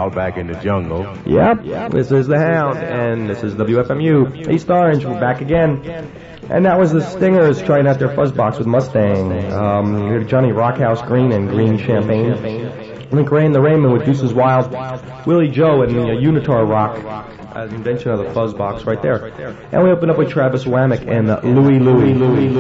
Outback in the Jungle. Yep, this is the Hound, and this is WFMU East Orange. We're back again. And that was the Stingers trying out their Fuzzbox with Mustang. You heard Johnny Rockhouse Green and Green Champagne. Link Ray and the Raymond with Deuces Wild. Willie Joe and the Unitar Rock. An invention of the Fuzzbox right there. And we opened up with Travis Wamick and Louie.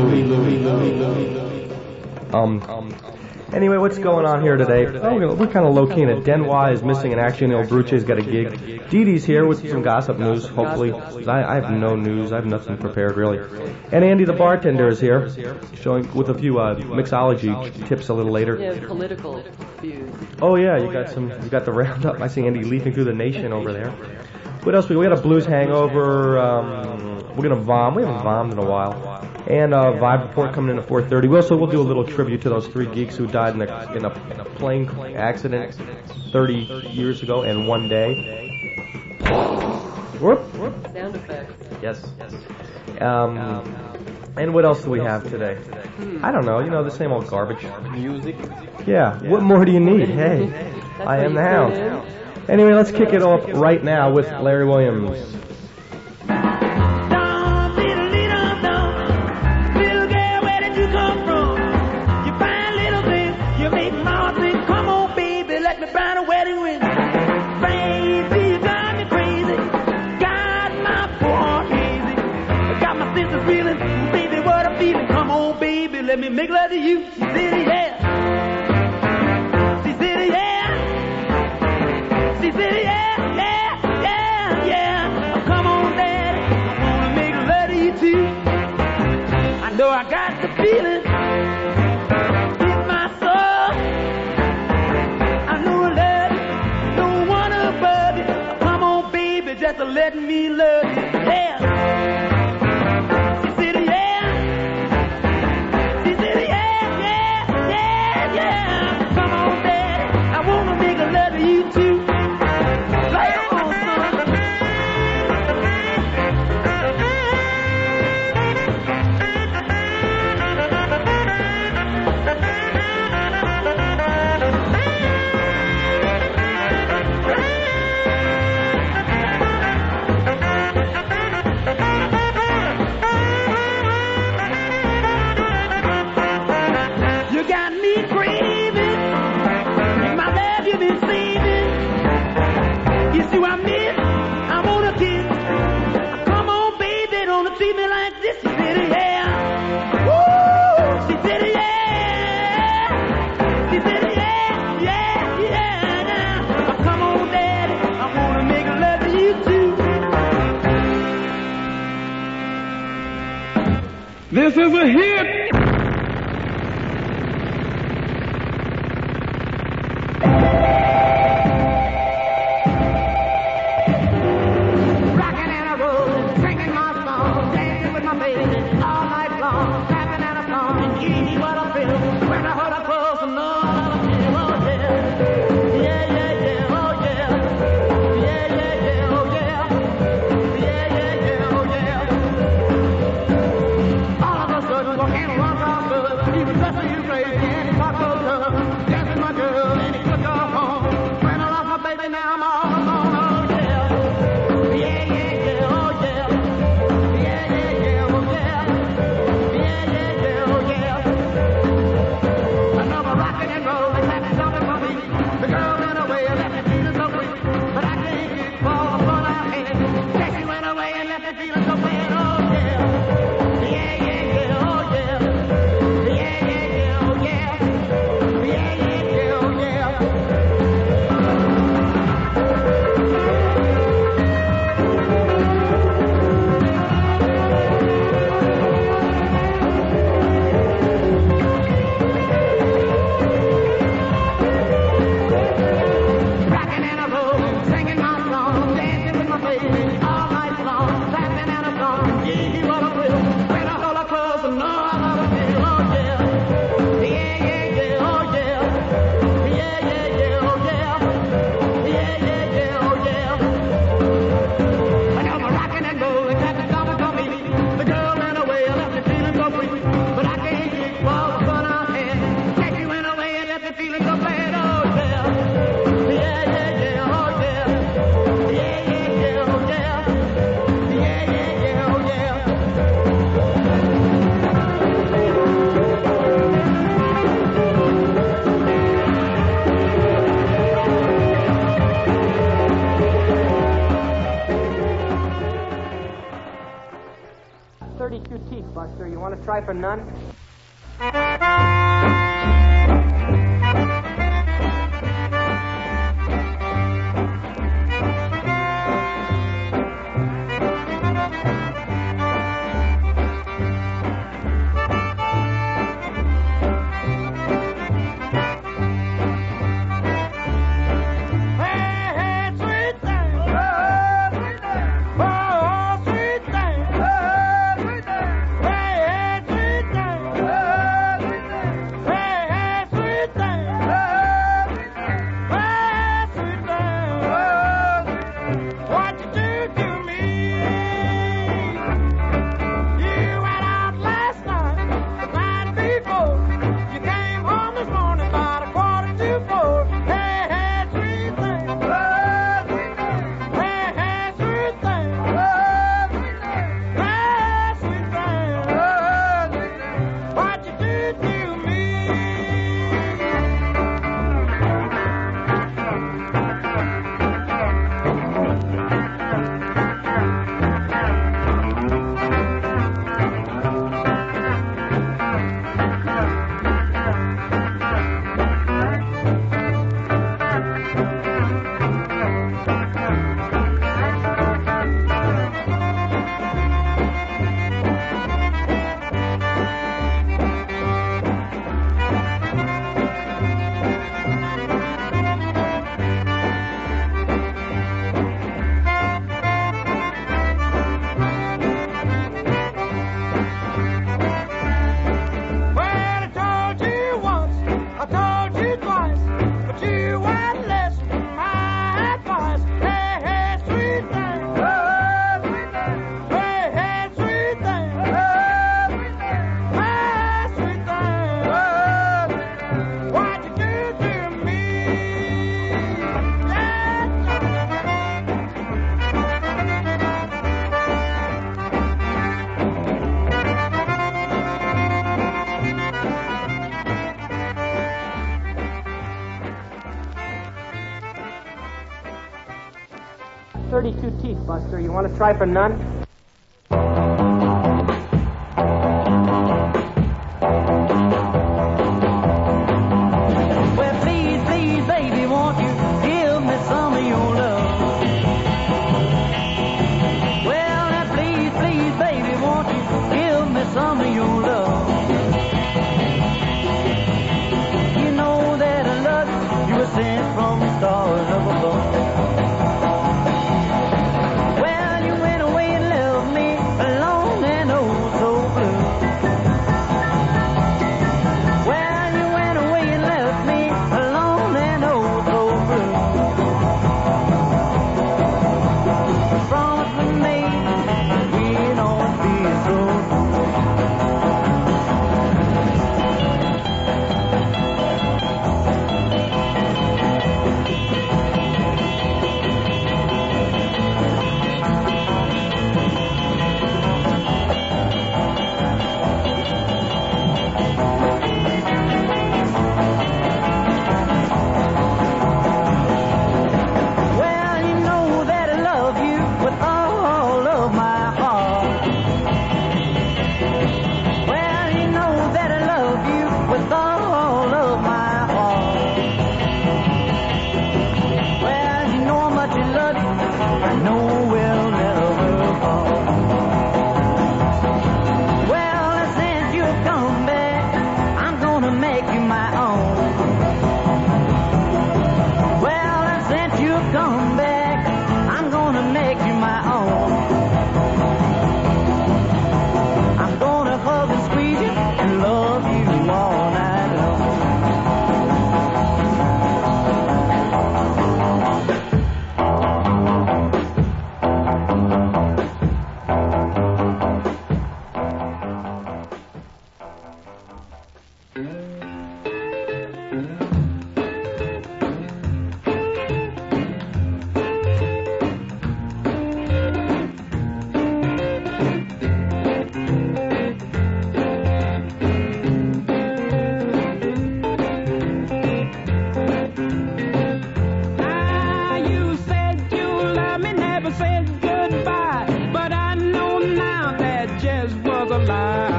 Anyway, what's going on here today? Oh, we're kind of low-key in it. Denois is missing in action. El Bruche's got a gig. Dee Dee's here with some gossip news, hopefully. I have no news. I have nothing prepared, really. And Andy the bartender is here, showing with a few mixology tips a little later. Yeah, political views. Oh, yeah, you got the roundup. I see Andy leaping through the nation over there. What else? We got a blues hangover. We're going to vom. We haven't vommed in a while. And Vibe Report coming in at 4:30. We'll do a little tribute to those 3 geeks who died in a plane accident 30 years ago and one day. Whoop. Sound effects. Yes. And what else do we have today? I don't know. The same old garbage. Music. Yeah. What more do you need? Hey, I am the Hound. Anyway, let's kick it off right now with Larry Williams. Let me make love to you. She said, yeah. She said, yeah. She said, yeah, yeah, yeah, yeah. Oh, come on, Daddy. I wanna make love to you too. I know I got the feeling in my soul. I know I love you. No one above you. Oh, come on, baby, just to let me love you. Yeah. This is a hit. Rockin' and a rollin', singing my song, dancing with my baby all night long, laughing and a song, and gee, what I feel when I hold her close and know I love her. Oh yeah, yeah, yeah, yeah, oh yeah, yeah, yeah, yeah, oh yeah, yeah, yeah, yeah, oh yeah. All of a sudden, walking Buster. You want to try for none? Teeth, Buster. You want to try for none? Well, please, please, baby, won't you give me some of your love? Well, now, please, please, baby, won't you give me some of your love? You know that I love you. You were sent from the stars up above. Said goodbye, but I know now that just was a lie.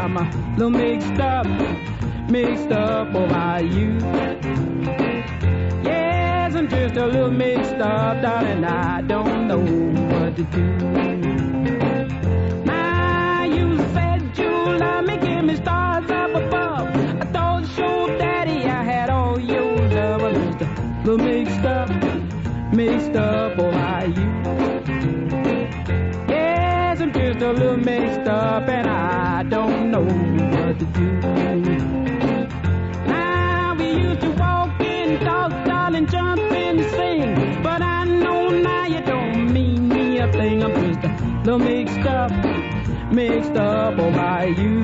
little mixed up over you. Yes, I'm just a little mixed up, darling, I don't know what to do. Now you said you love me, give me stars up above. I told your daddy I had all your love. I'm just a little mixed up over you. Yes, I'm just a little mixed up and I don't know what to do. Now we used to walk in, talk, darling, jump and sing, but I know now you don't mean me a thing. I'm just a little mixed up over you.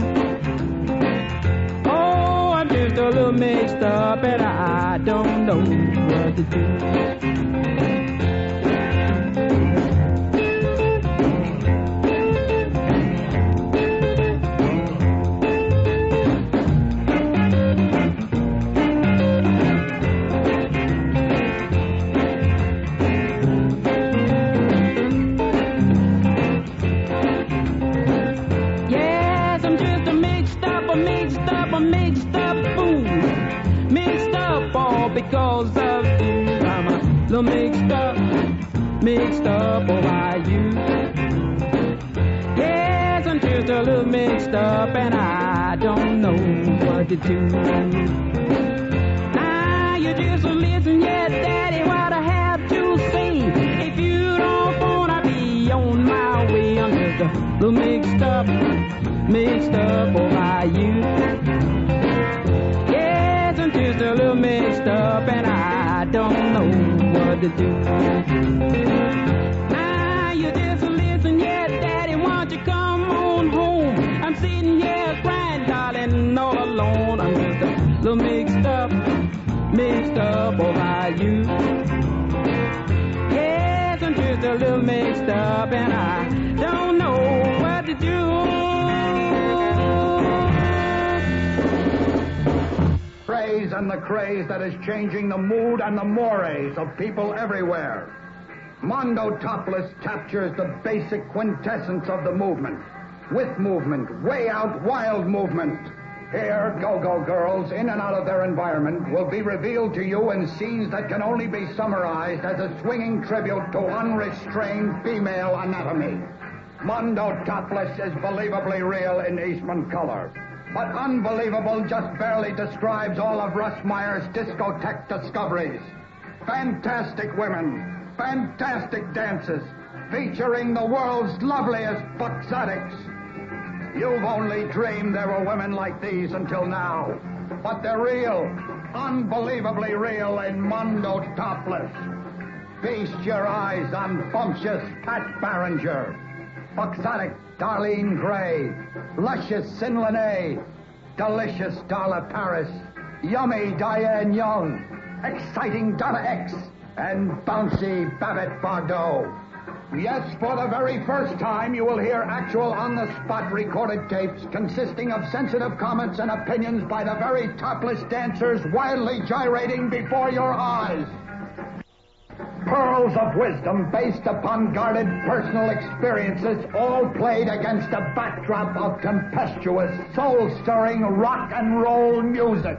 Oh, I'm just a little mixed up and I don't know what to do. Because of you, I'm a little mixed up over you. Yes, I'm just a little mixed up and I don't know what to do. Now you just listen, yeah, Daddy, what I have to say. If you don't wanna be on my way, I'm just a little mixed up over you. Just a little mixed up and I don't know what to do. Now you just listen, yeah, Daddy, won't you come on home? I'm sitting here crying, darling, all alone. I'm just a little mixed up over you. Yes, I'm just a little mixed up and I don't know what to do. Praise and the craze that is changing the mood and the mores of people everywhere. Mondo Topless captures the basic quintessence of the movement. With movement, way out wild movement. Here, go-go girls, in and out of their environment, will be revealed to you in scenes that can only be summarized as a swinging tribute to unrestrained female anatomy. Mondo Topless is believably real in Eastman color. But unbelievable just barely describes all of Russ Meyer's discotheque discoveries. Fantastic women, fantastic dances, featuring the world's loveliest buxotics. You've only dreamed there were women like these until now. But they're real, unbelievably real in Mondo Topless. Feast your eyes on bumptious Pat Barringer, buxotic Darlene Gray, luscious Sin Lene, delicious Darla Paris, yummy Diane Young, exciting Donna X, and bouncy Babette Bardot. Yes, for the very first time, you will hear actual on-the-spot recorded tapes consisting of sensitive comments and opinions by the very topless dancers wildly gyrating before your eyes. Pearls of wisdom based upon guarded personal experiences, all played against a backdrop of tempestuous, soul-stirring rock and roll music.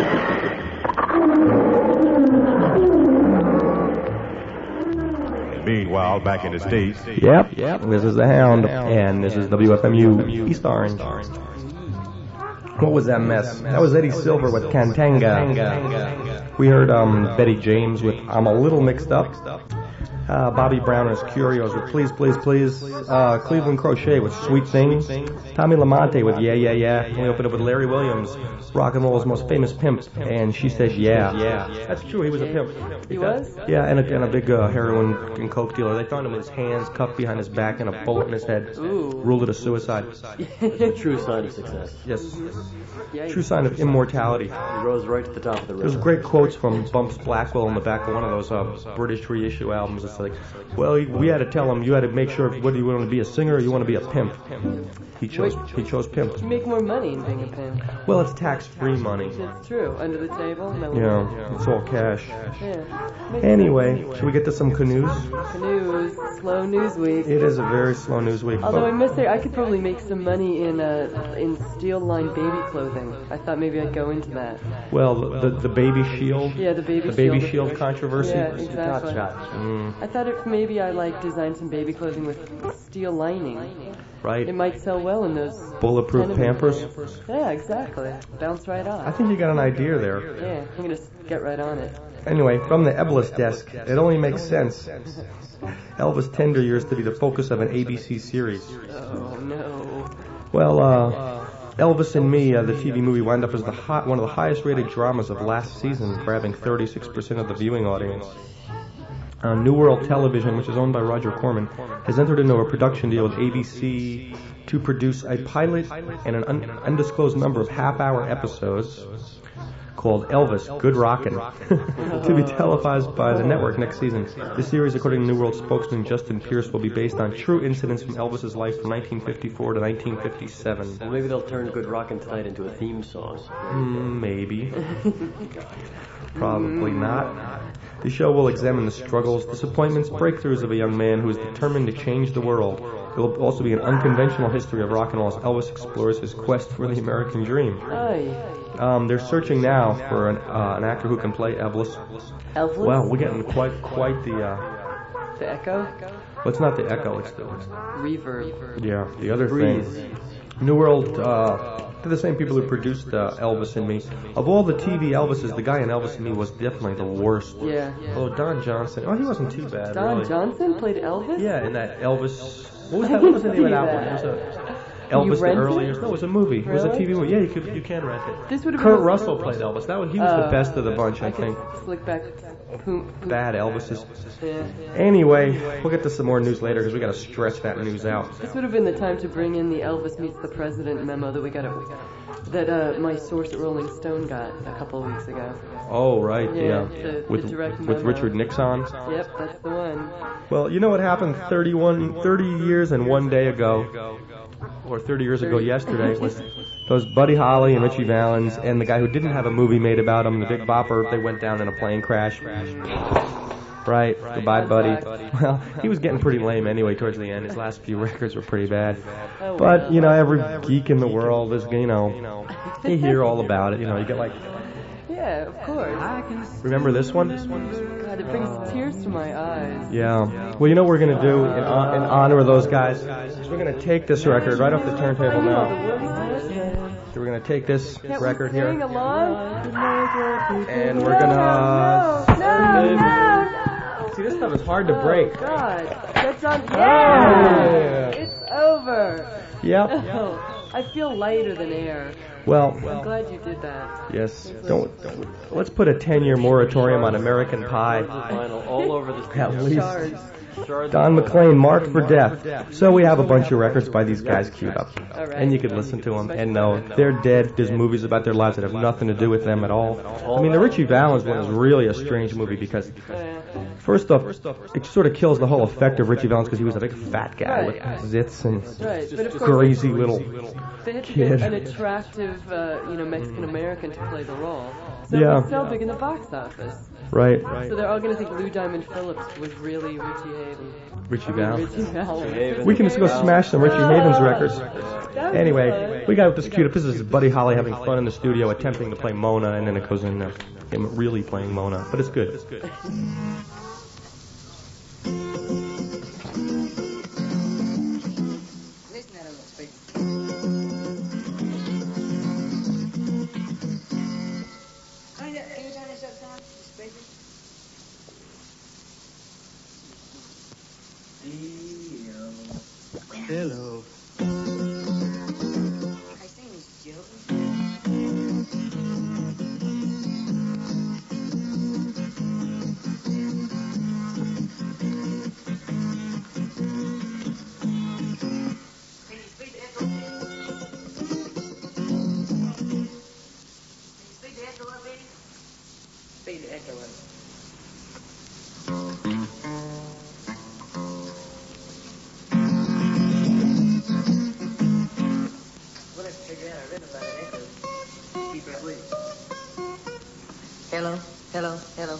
Meanwhile, back in the States. Yep. This is the Hound, and this is WFMU East Orange. What was that mess? That was Eddie Silver with Kantanga. We heard Betty James with I'm a Little Mixed Up. Bobby Brown and his Curios with Please, Please, Please. Cleveland Crochet with Sweet Thing. Tommy Lamonte with Yeah, Yeah, Yeah. And we opened up with Larry Williams, rock and roll's most famous pimp, and She Says Yeah. That's true, he was a pimp. He was? Yeah, and a big heroin and coke dealer. They found him with his hands cuffed behind his back and a bullet in his head. Ooh. Ruled it a suicide. True sign of success. Yes. True sign of immortality. He rose right to the top of the river. There's great quotes from Bumps Blackwell in the back of one of those British reissue albums. It's like, well, we had to tell him, you had to make sure whether you want to be a singer or you want to be a pimp. He chose pimp. You make more money in being a pimp. Well, it's tax-free money. It's true. Under the table? No. Yeah, it's all cash. Yeah. Anyway, should we get to some canoes? Canoes. Slow news week. It is a very slow news week. Although I must say, I could probably make some money in steel-lined baby clothing. I thought maybe I'd go into that. Well, the baby shield. Yeah, the baby shield. The baby shield controversy. Yeah, exactly. I thought if maybe I design some baby clothing with steel lining. Right. It might sell well in those bulletproof Pampers. Yeah, exactly. Bounce right off. I think you got an idea there. Yeah, I'm gonna get right on it. Anyway, from the Eblis desk, it only makes sense. Elvis' tender years to be the focus of an ABC series. Oh no. Well, Elvis and Me, the TV movie, wound up as one of the highest-rated dramas of last season, grabbing 36% of the viewing audience. New World Television, which is owned by Roger Corman, has entered into a production deal with ABC to produce a pilot and an undisclosed number of half-hour episodes called Elvis, Good Rockin', to be televised by the network next season. The series, according to New World spokesman Justin Pierce, will be based on true incidents from Elvis's life from 1954 to 1957. Well, maybe they'll turn Good Rockin' Tonight into a theme song. Maybe. Probably not. The show will examine the struggles, disappointments, breakthroughs of a young man who is determined to change the world. It will also be an unconventional history of rock and roll as Elvis explores his quest for the American dream. They're searching now for an actor who can play Elvis. Elvis? Wow, we're getting quite the... The echo? Well, it's not the echo, it's the... Reverb. Yeah, the other thing. New World... They're the same people who produced Elvis and Me. Of all the TV Elvises, the guy in Elvis and Me was definitely the worst. Yeah. Oh, Don Johnson. Oh, he wasn't too bad, Don really. Johnson played Elvis? Yeah, in that Elvis... What was the name of that one? It was Elvis the earlier. No, it was a movie. It was a TV movie. Yeah, you can rent it. This would have Kurt Russell played Elvis. He was the best of the bunch, I think. Slick back. Bad Elvises. Yeah. Anyway, we'll get to some more news later because we got to stretch that news out. This would have been the time to bring in the Elvis meets the president memo that that my source at Rolling Stone got a couple of weeks ago. Oh, right, yeah. The direct memo. With Richard Nixon. Yep, that's the one. Well, you know what happened 30 years and one day ago, or 30 years ago yesterday, was those Buddy Holly and Richie Valens and the guy who didn't have a movie made about him, the Big Bopper, they went down in a plane crash. Right, goodbye, Buddy. Well, he was getting pretty lame anyway towards the end. His last few records were pretty bad. But, every geek in the world is, you hear all about it. You get like... Yeah, of course. Remember this one? God, it brings tears to my eyes. Yeah. Well, you know what we're going to do in honor of those guys? Is we're going to take this record right off the turntable now. So we're going to take this record here. And we're going to... No. See, this stuff is hard to break. God. That's on... Yeah! It's over. Yep. I feel lighter than air. Well, I'm glad you did that. Yes. Let's put a 10-year moratorium on American Pie. All over the At least. Don McLean, Marked for Death. So we have a bunch of records by these guys queued up. And you can listen to them and know they're dead. There's movies about their lives that have nothing to do with them at all. I mean, the Richie Valens one is really a strange movie because, first off, it sort of kills the whole effect of Richie Valens because he was a big fat guy with zits and greasy little They had to kid. get an attractive, Mexican American to play the role. So Yeah. it was so big in the box office. Right. So they're all going to think Lou Diamond Phillips was really Richie Havens. Richie Val. Richie Val. We can just go smash some Richie Havens records. That'd be Anyway, fun. we got this cute up. This is Buddy Holly having fun in the studio, attempting to play Mona, and then it goes in him really playing Mona. But it's good. Hello. Hello, hello, hello.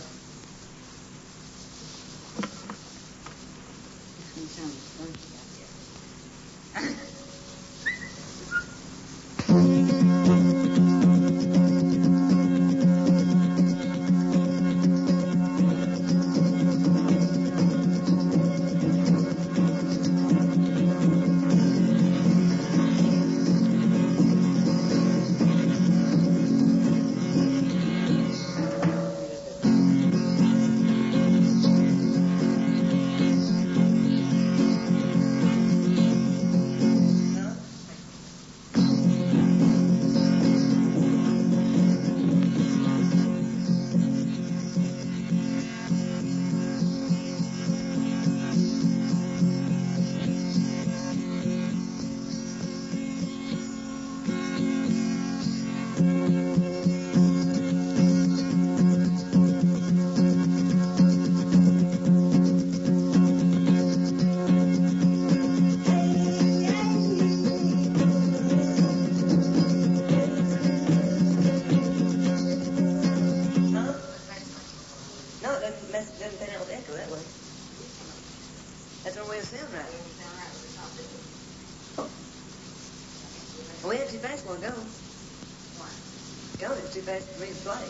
We had too fast one go. Go, it was too fast for me to play.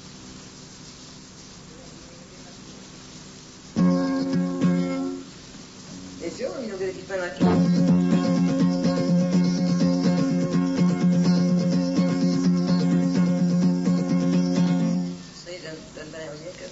It's sure you don't get it if you play like See, it doesn't matter how you go.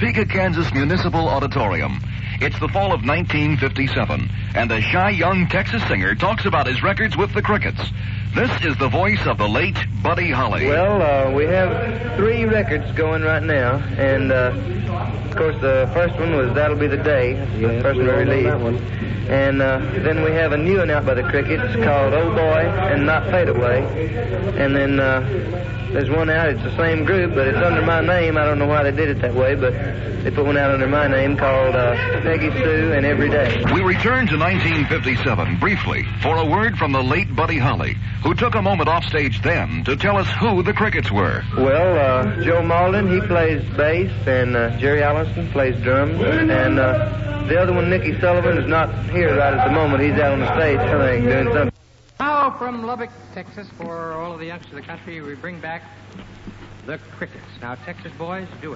Topeka, Kansas Municipal Auditorium. It's the fall of 1957, and a shy young Texas singer talks about his records with the Crickets. This is the voice of the late Buddy Holly. Well, we have 3 records going right now, and of course the first one was That'll Be the Day. That's the first one we released. That one. And then we have a new one out by the Crickets called Oh Boy and Not Fade Away. And then there's one out, it's the same group, but it's under my name. I don't know why they did it that way, but they put one out under my name called Peggy Sue and Every Day. We return to 1957 briefly for a word from the late Buddy Holly, who took a moment off stage then to tell us who the Crickets were. Well, Joe Malden, he plays bass, and Jerry Allison plays drums, and the other one, Nicky Sullivan, is not here right at the moment. He's out on the stage, I think, doing something. Now, from Lubbock, Texas, for all of the youngsters of the country, we bring back the Crickets. Now, Texas boys, do it.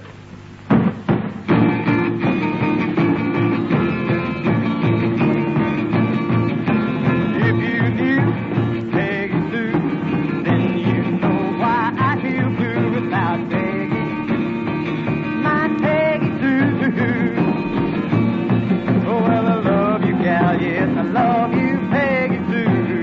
If you knew Peggy Sue, then you know why I feel blue without Peggy. My Peggy Sue. Oh, well, I love you, gal, yes, I love you, Peggy Sue.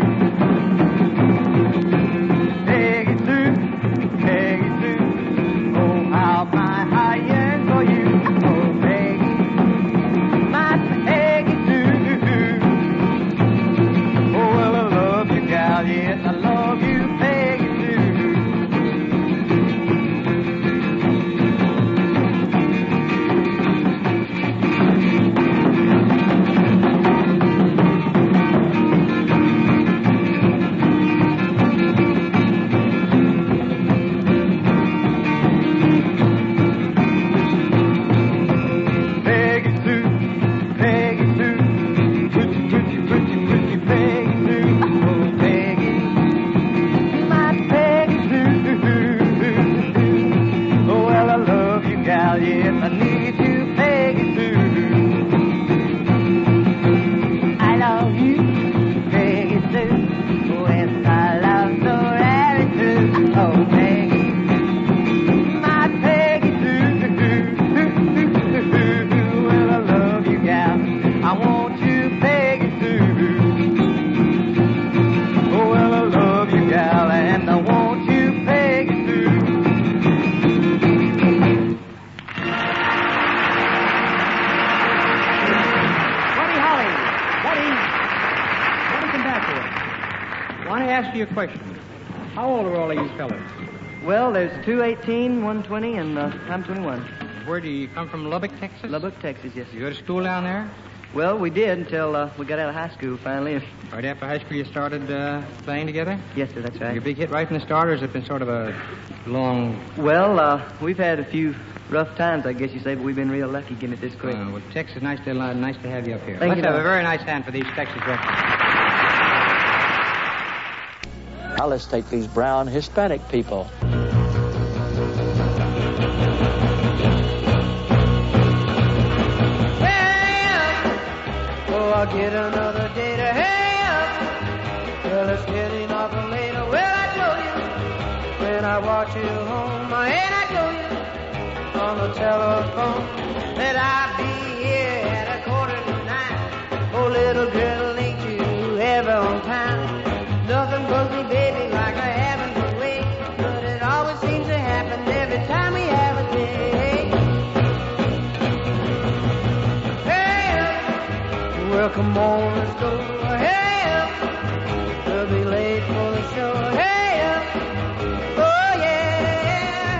Peggy Sue, Peggy Sue. Oh, how I yearn for you. Oh, Peggy, my Peggy Sue. Oh, well, I love you, gal, yes, I love you, Peggy Sue. Peggy Sue, Peggy Sue, pretty Peggy Sue. Oh, Peggy, my Peggy Sue. Oh, well, I love you, gal, yes, I need you, Peggy Sue. I love you, Peggy Sue. Oh, yes, I love so very true. Oh, Peggy, my Peggy Sue. Well, I love you, gal. I want you, Peggy Sue. Oh, well, I love you, gal, and I want you, Peggy Sue. Buddy Holly, Buddy, come back here. I want to ask you a question. How old are all of you fellas? Well, there's 2 18, 1 20, and I'm 21. Where do you come from, Lubbock, Texas? Lubbock, Texas, yes. You go to school down there? Well, we did until we got out of high school, finally. Right after high school you started playing together? Yes, sir, that's right. Your big hit right from the start, or has it been sort of a long... Well, we've had a few rough times, I guess you say, but we've been real lucky getting it this quick. Well, Texas, nice to have you up here. Thank Let's you, have a very nice hand for these Texas records. Now let's take these brown Hispanic people. Oh, I'll get another day to hang up. Well, it's getting awful later. Well, I told you when I watch you home, and I told you on the telephone that I'd be here at 8:45. Oh, little girl, ain't you ever on time? Nothing bugs me, baby, like I haven't to wait. But it always seems to happen every time we have a day. Hey, well, come on, let's go. Hey, we'll be late for the show. Hey, oh yeah.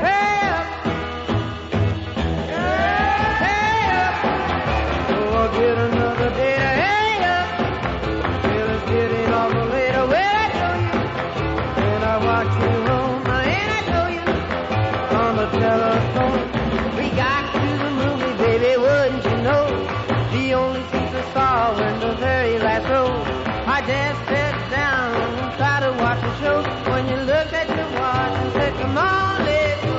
Hey, oh, I'll get another day. Hey, well, it's getting awful later. Well, I told you when I watch you home, and I told you on the telephone. We got to the movie, baby, wouldn't you know? The only seats I saw were in the very last row. I just sat down and tried to watch the show when you looked at your watch and said, come on, let's go.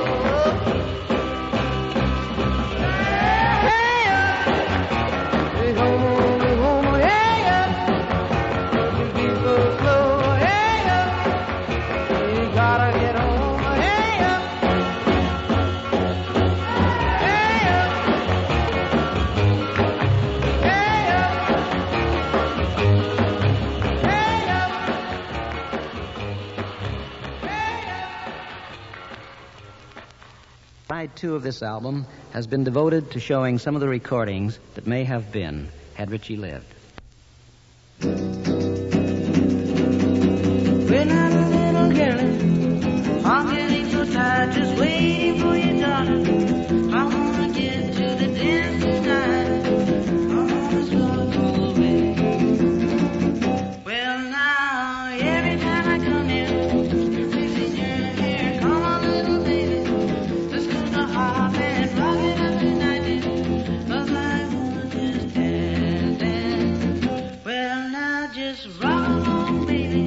Hey, home, hey, don't you be so slow, hey, you gotta get home, hey, Side 2 of this album has been devoted to showing some of the recordings that may have been had Ritchie lived. We're not a little girl. I'm getting so tired just waiting for your daughter. I wanna get to the dance tonight. I wanna start all the way. Well, now, every time I come in, you're fixing your hair. Come on, little baby. Let's go to hop and rock it up tonight. 'Cause I wanna just dance, dance. Well, now, just rock along, baby.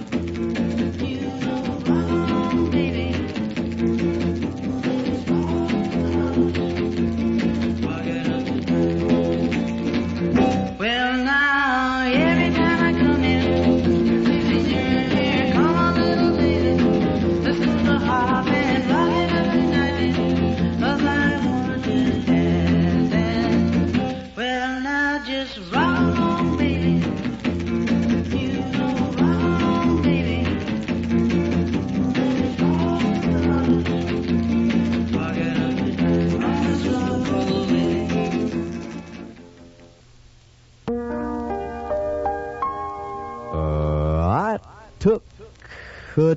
A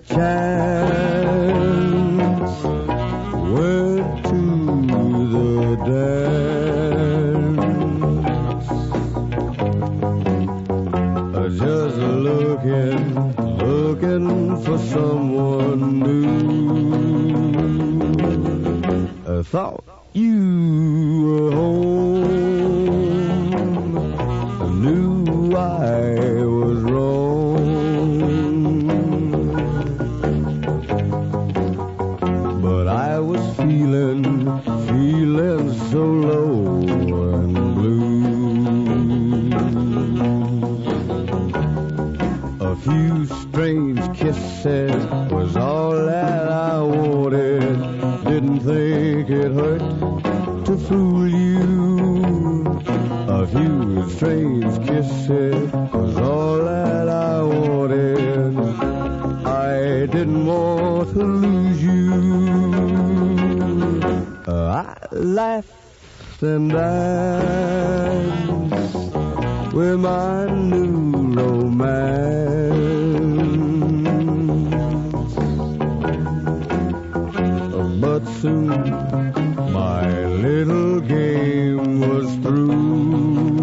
chance, went to the dance, just looking for someone new. I thought you were home, I knew I was wrong. Feeling so low and blue. A few strange kisses was all that I wanted. Didn't think it hurt to fool you. A few strange kisses was all that I wanted. I didn't want to lose you. I laughed and danced with my new romance. But soon my little game was through.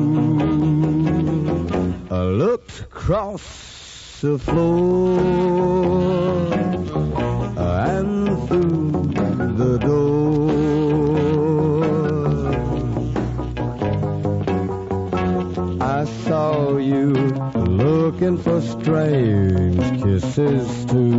I looked across the floor and through the door. I saw you looking for strange kisses too.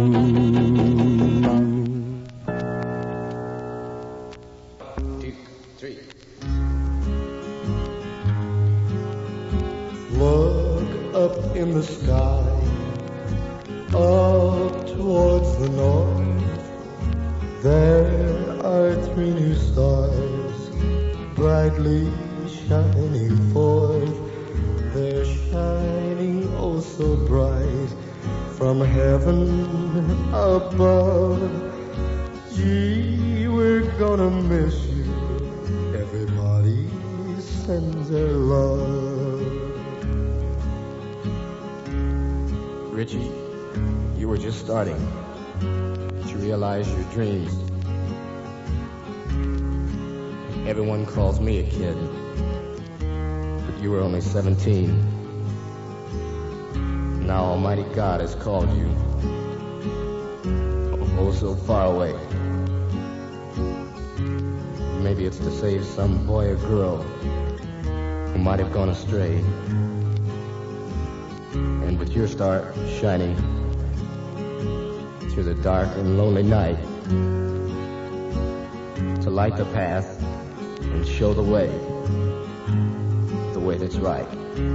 Look up in the sky, up towards the north. There are 3 new stars, brightly shining forth. They're shining oh so bright from heaven above. Gee, we're gonna miss you. Everybody sends their love. Ritchie, you were just starting. Did you realize your dreams? Everyone calls me a kid, but you were only 17. Now Almighty God has called you. Oh, so far away. Maybe it's to save some boy or girl who might have gone astray. And with your star shining through the dark and lonely night, to light the path and show the way that's right.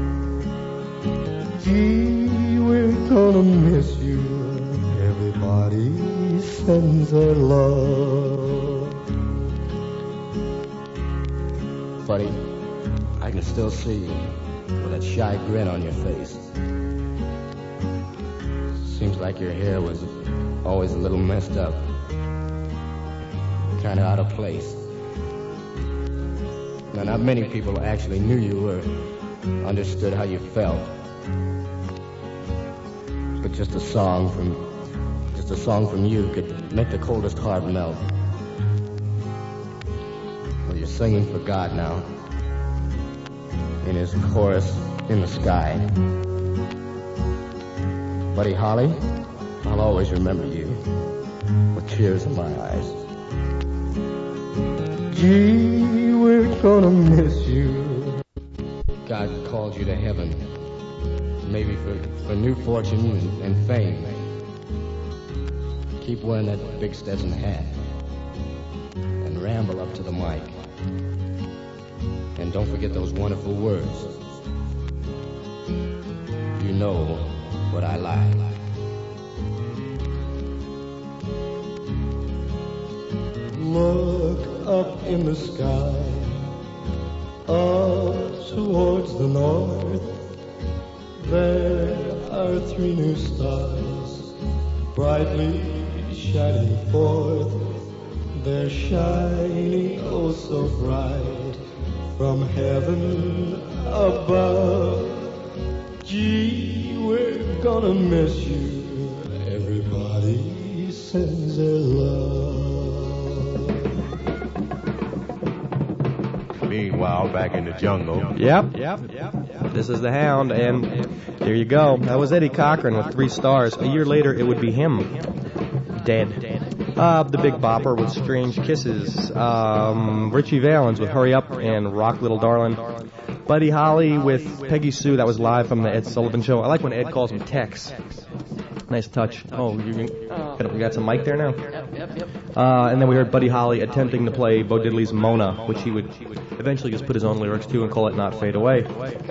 Gee, we're gonna miss you. Everybody sends their love. Buddy, I can still see with that shy grin on your face. Seems like your hair was always a little messed up. kind of out of place. Now, not many people actually knew you or understood how you felt. But just a song from you could make the coldest heart melt. Well, you're singing for God now, in his chorus in the sky. Buddy Holly, I'll always remember you with tears in my eyes. Gee, we're gonna miss you. God called you to heaven, maybe for new fortune and fame. Keep wearing that big Stetson hat and ramble up to the mic. And don't forget those wonderful words. You know what I like. Look up in the sky, up towards the north. There are 3 new stars, brightly shining forth. They're shining oh so bright from heaven above. Gee, we're gonna miss you. Everybody sends their love. Meanwhile, back in the jungle. Yep. This is the Hound, and there you go. That was Eddie Cochran with 3 stars. A year later, it would be him. Dead. The Big Bopper with Strange Kisses. Richie Valens with Hurry Up and Rock Little Darlin'. Buddy Holly with Peggy Sue. That was live from the Ed Sullivan Show. I like when Ed calls him Tex. Nice touch. Oh, we got some mic there now? Yep. And then we heard Buddy Holly attempting to play Bo Diddley's Mona, which he would eventually just put his own lyrics to and call it Not Fade Away.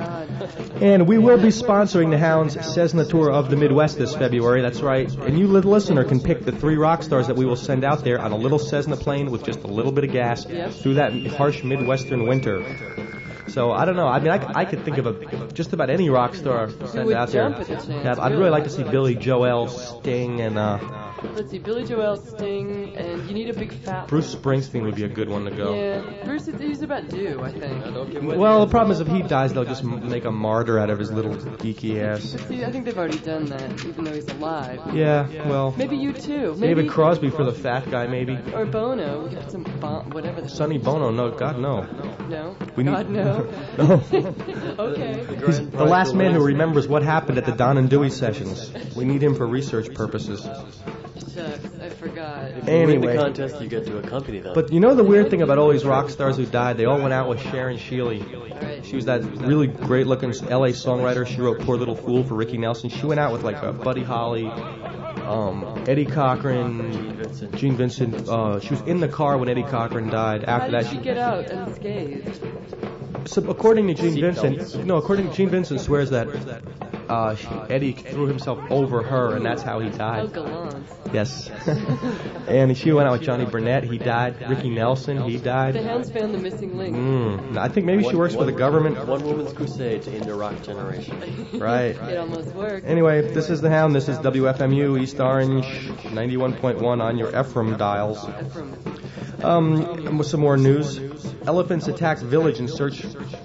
And we will be sponsoring the Hound's Cessna Tour of the Midwest this February. That's right. And you, the listener, can pick the 3 rock stars that we will send out there on a little Cessna plane with just a little bit of gas through that harsh Midwestern winter. So, I don't know. I mean, I could think of just about any rock star to send out there. I'd really like to see Billy Joel, Sting, and... Let's see, Billy Joel, Sting, and you need a big fat... Bruce Springsteen would be a good one to go. Yeah, Bruce, he's about due, I think. Well, the problem is if he dies, they'll just make a martyr out of his little geeky ass. But see, I think they've already done that, even though he's alive. Yeah, well... Maybe you too. David Crosby for the fat guy, maybe. Or Bono. We could put some whatever the... Sonny Bono, no, God, no. No? God, no. No. Okay. He's the last man who remembers what happened at the Don and Dewey sessions. We need him for research purposes. Shucks, I forgot. If you win the contest, you get to accompany them. But you know the weird thing about all these rock stars who died? They all went out with Sharon Shealy. She was that really great-looking L.A. songwriter. She wrote Poor Little Fool for Ricky Nelson. She went out with like Buddy Holly, Eddie Cochran, Gene Vincent. She was in the car when Eddie Cochran died. After How did she get out unscathed? So according to Gene Vincent swears that Eddie threw himself over her, and that's how he died. Oh, gallant. Yes. And she went out with Johnny Burnett. He died. Ricky Nelson. He died. The Hounds found the missing link. I think maybe she works for the government. One woman's crusade to end the rock generation. Right. It almost worked. Anyway, this is the Hound. This is WFMU East Orange 91.1 on your Ephraim dials. With some more news. Elephants attacked village in search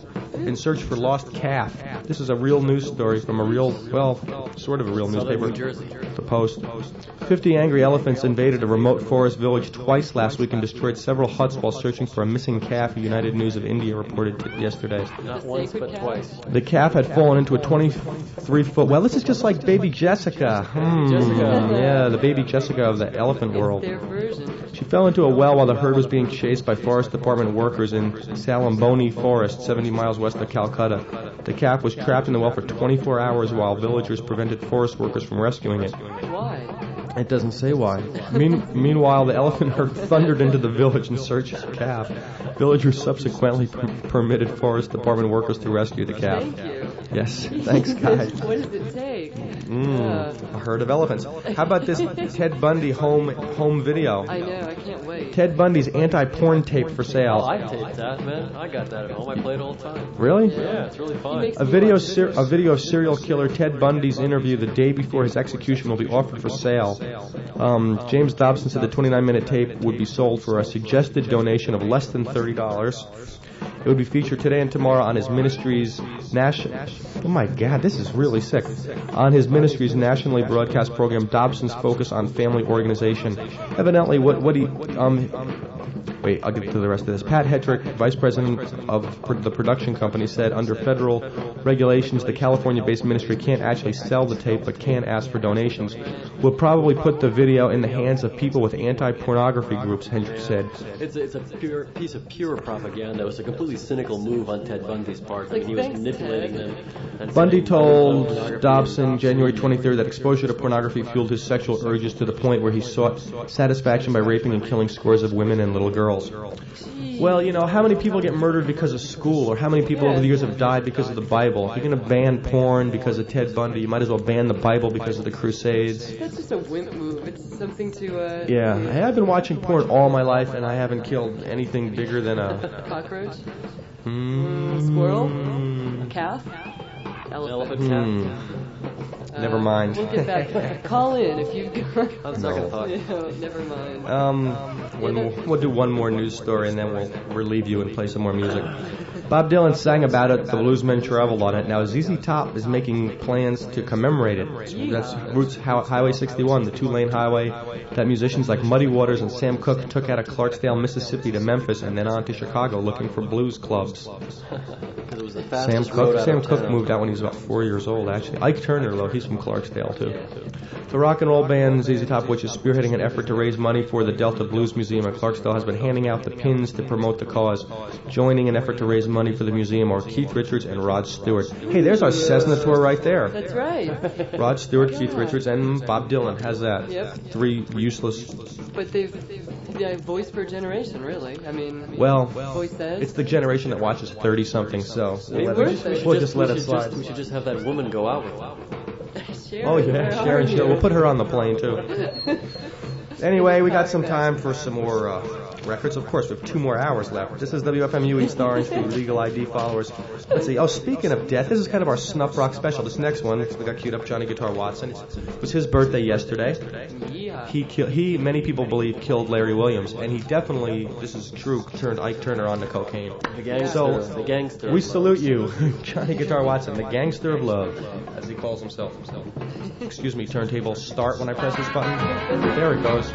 for lost calf. This is a real news story from a real, sort of a real newspaper. New Jersey. The Post. 50 angry elephants invaded a remote forest village twice last week and destroyed several huts while searching for a missing calf, United News of India reported yesterday. Not once, but twice. The calf had fallen into a 23-foot... Well, this is just like baby Jessica. Yeah, the baby Jessica of the elephant world. Their version. She fell into a well while the herd was being chased by Forest Department workers in Salamboni Forest, 70 miles west of Calcutta. The calf was trapped in the well for 24 hours while villagers prevented forest workers from rescuing it. Why? It doesn't say why. Meanwhile, the elephant herd thundered into the village in search of the calf. Villagers subsequently permitted Forest Department workers to rescue the calf. Thank you. Yes, thanks, guys. What does it take? A herd of elephants. How about this Ted Bundy home video? I know, I can't wait. Ted Bundy's anti-porn tape for sale. Oh, I taped that, man. I got that at home. I play it all the time. Really? Yeah, it's really fun. A video of serial killer Ted Bundy's interview the day before his execution will be offered for sale. James Dobson said the 29-minute tape would be sold for a suggested donation of less than $30. It would be featured today and tomorrow on his ministry's Oh my God, this is really sick. On his ministry's nationally broadcast program, Dobson's focus on family organization. Evidently, wait, I'll get to the rest of this. Pat Hedrick, vice president of the production company, said under federal regulations, the California-based ministry can't actually sell the tape, but can ask for donations. We'll probably put the video in the hands of people with anti-pornography groups, Hendrick said. It's a pure piece of pure propaganda. It was a completely cynical move on Ted Bundy's part. I mean, he was manipulating them. Bundy told Dobson January 23rd that exposure to pornography fueled his sexual urges to the point where he sought satisfaction by raping and killing scores of women and little girls. Well, you know, how many people get murdered because of school, or how many people over the years have died because of the Bible? If you're going to ban porn because of Ted Bundy, you might as well ban the Bible because of the Crusades. That's just a wimp move. It's something to, Yeah, hey, I've been watching porn all my life, and I haven't killed anything bigger than a... cockroach? Squirrel? A calf? Elephant calf? Never mind. We'll get back. Call in if you've got... On second thought. Never mind. We'll do one more news story and then we'll relieve you and play some more music. Bob Dylan sang about it. The Bluesmen traveled on it. Now ZZ Top is making plans to commemorate it. That's Routes Highway 61, the two-lane highway that musicians like Muddy Waters and Sam Cooke took out of Clarksdale, Mississippi to Memphis and then on to Chicago looking for blues clubs. It was the fastest road out Sam of Cooke town. moved out when he was about 4 years old, actually. Ike Turner, though, he's from Clarksdale, too. The rock and roll band ZZ Top, which is spearheading an effort to raise money for the Delta Blues Museum at Clarksdale, has been handing out the pins to promote the cause. Joining an effort to raise money for the museum are Keith Richards and Rod Stewart. Hey, there's our Cessna tour right there. That's right. Rod Stewart, Keith Richards, and Bob Dylan. How's that? Yep. Three useless... But they've voiced for a generation, really. I mean, well, voice says. It's the generation that watches 30-something, so We'll just let it slide. We should just have that woman go out with him. Sharon. We'll put her on the plane, too. Anyway, we got some time for some more records. Of course, we have 2 more hours left. This is WFMU East Orange for Legal ID followers. Let's see. Oh, speaking of death, this is kind of our snuff rock special. This next one, we got queued up Johnny Guitar Watson. It was his birthday yesterday. Yeah. He, many people believe, killed Larry Williams, and he definitely, this is true, turned Ike Turner on to cocaine. The gangster. So, the gangster. We salute you, Johnny Guitar Watson, the gangster of love, as he calls himself. Excuse me, turntable start when I press this button. There it goes.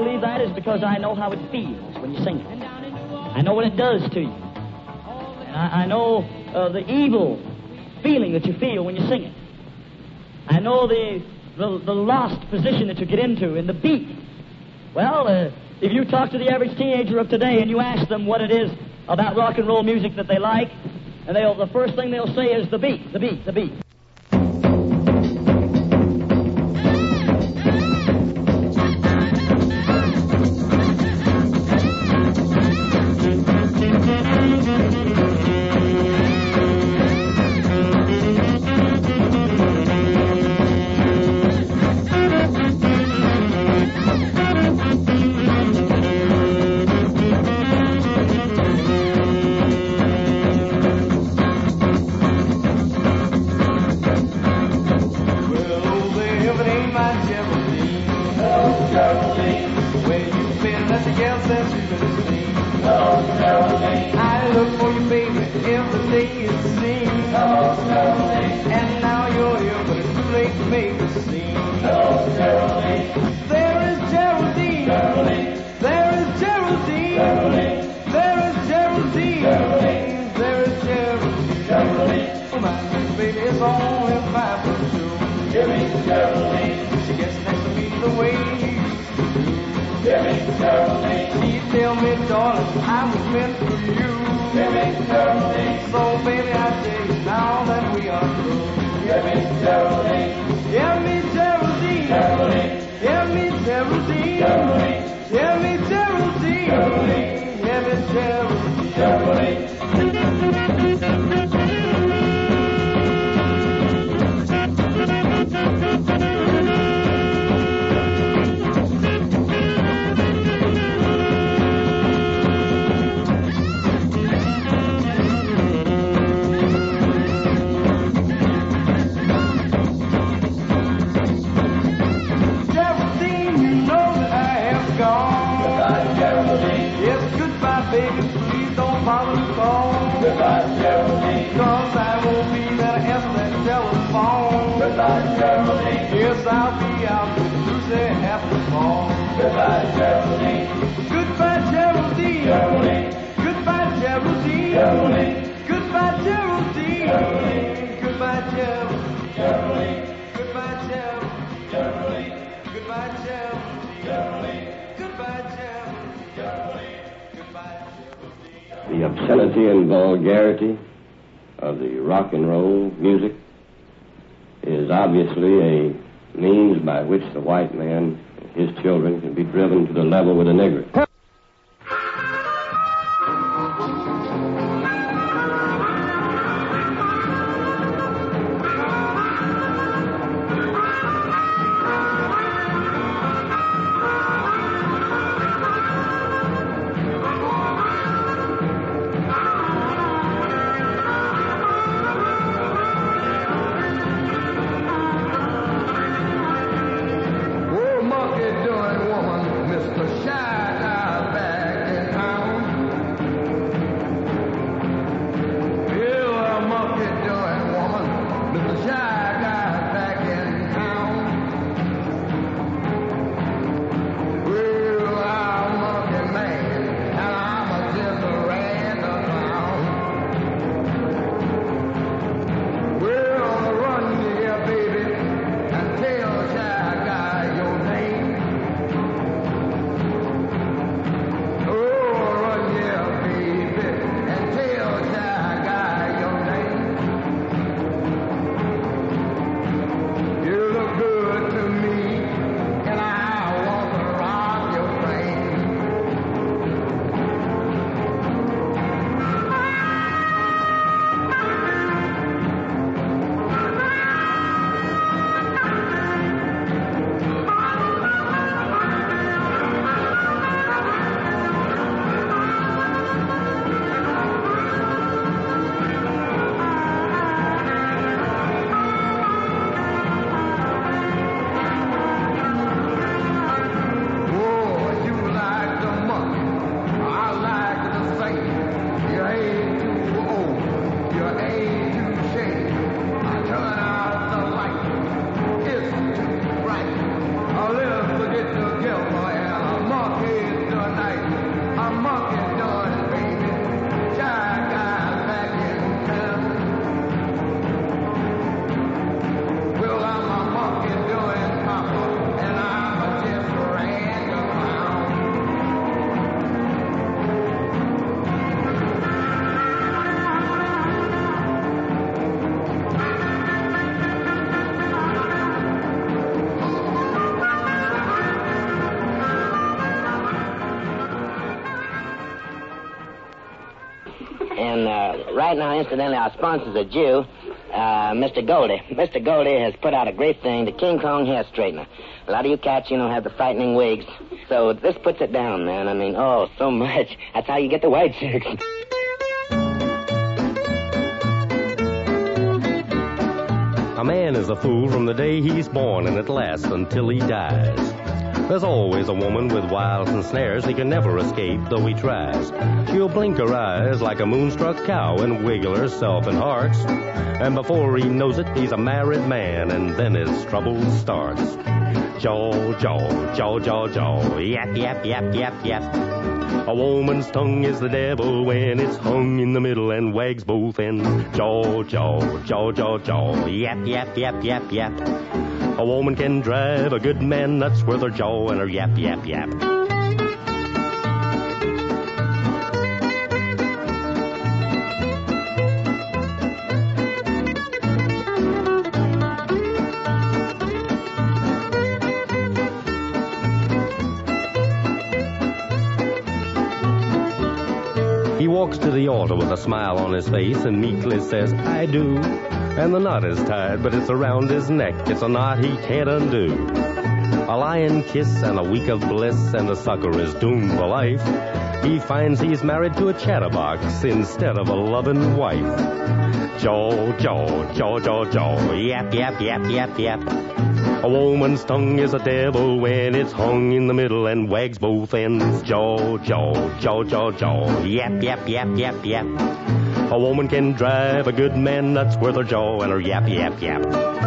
believe that is because I know how it feels when you sing it. I know what it does to you. And I know the evil feeling that you feel when you sing it. I know the lost position that you get into in the beat. Well, if you talk to the average teenager of today and you ask them what it is about rock and roll music that they like, and the first thing they'll say is the beat, the beat, the beat. The obscenity and vulgarity of the rock and roll music is obviously a means by which the white man and his children can be driven to the level with the nigger. Oh, monkey doing woman, Mr. Shy Eye. Right now, incidentally, our sponsor's a Jew, Mr. Goldie. Mr. Goldie has put out a great thing, the King Kong hair straightener. A lot of you cats, have the frightening wigs. So this puts it down, man. I mean, oh, so much. That's how you get the white chicks. A man is a fool from the day he's born, and it lasts until he dies. There's always a woman with wiles and snares he can never escape, though he tries. She'll blink her eyes like a moonstruck cow and wiggle herself in hearts. And before he knows it, he's a married man, and then his trouble starts. Jaw, jaw, jaw, jaw, jaw, yap, yap, yap, yap, yap. A woman's tongue is the devil when it's hung in the middle and wags both ends. Jaw, jaw, jaw, jaw, jaw, yap, yap, yap, yap, yap. A woman can drive a good man nuts with her jaw and her yap, yap, yap. He walks to the altar with a smile on his face and meekly says, I do. And the knot is tied, but it's around his neck. It's a knot he can't undo. A lion kiss and a week of bliss, and the sucker is doomed for life. He finds he's married to a chatterbox instead of a loving wife. Jaw, jaw, jaw, jaw, jaw, yap, yap, yap, yap, yap. A woman's tongue is a devil when it's hung in the middle and wags both ends. Jaw, jaw, jaw, jaw, jaw, yap, yap, yap, yap, yap. A woman can drive a good man nuts with her jaw and her yap, yap, yap.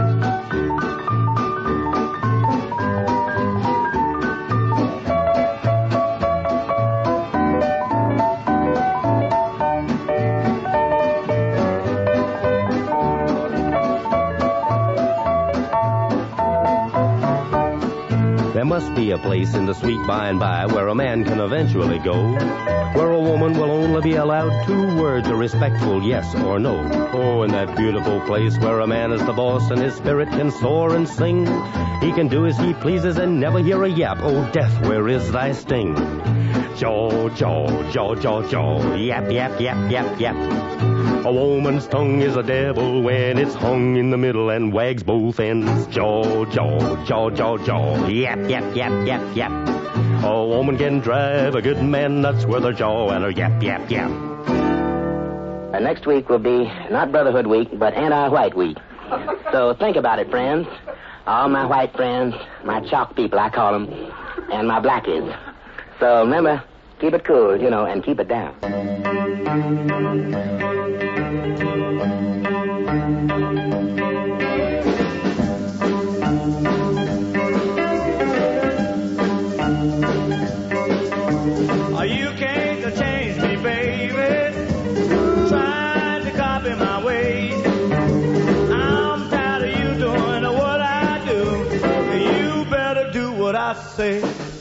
There must be a place in the sweet by and by where a man can eventually go, where a woman will only be allowed 2 words, a respectful yes or no. Oh, in that beautiful place where a man is the boss and his spirit can soar and sing. He can do as he pleases and never hear a yap. Oh, death, where is thy sting? Jaw, jaw, jaw, jaw, jaw, yap, yap, yap, yap, yap. A woman's tongue is a devil when it's hung in the middle and wags both ends. Jaw, jaw, jaw, jaw, jaw, yap, yap, yap, yap, yap. A woman can drive a good man nuts with her jaw and her yap, yap, yap. Next week will be not Brotherhood Week, but Anti-White Week. So think about it, friends. All my white friends, my chalk people, I call them, and my blackies. So remember, keep it cool, and keep it down. You can't change me, baby. Trying to copy my ways. I'm tired of you doing what I do. You better do what I say.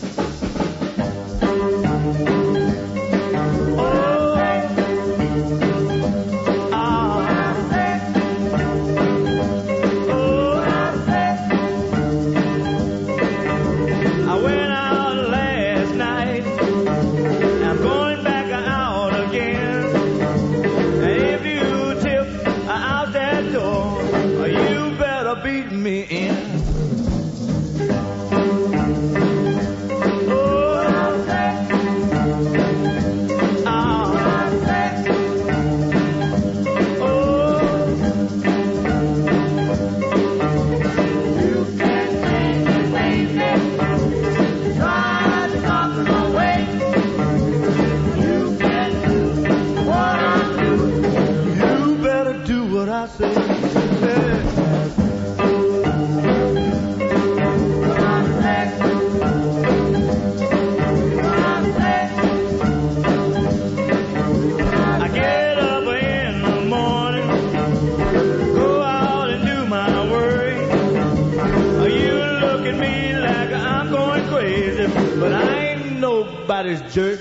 Nobody's jerk.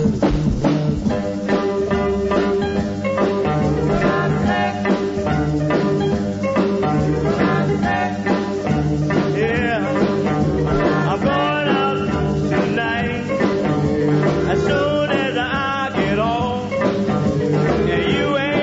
Yeah, I'm going out tonight as soon as I get off, and you ain't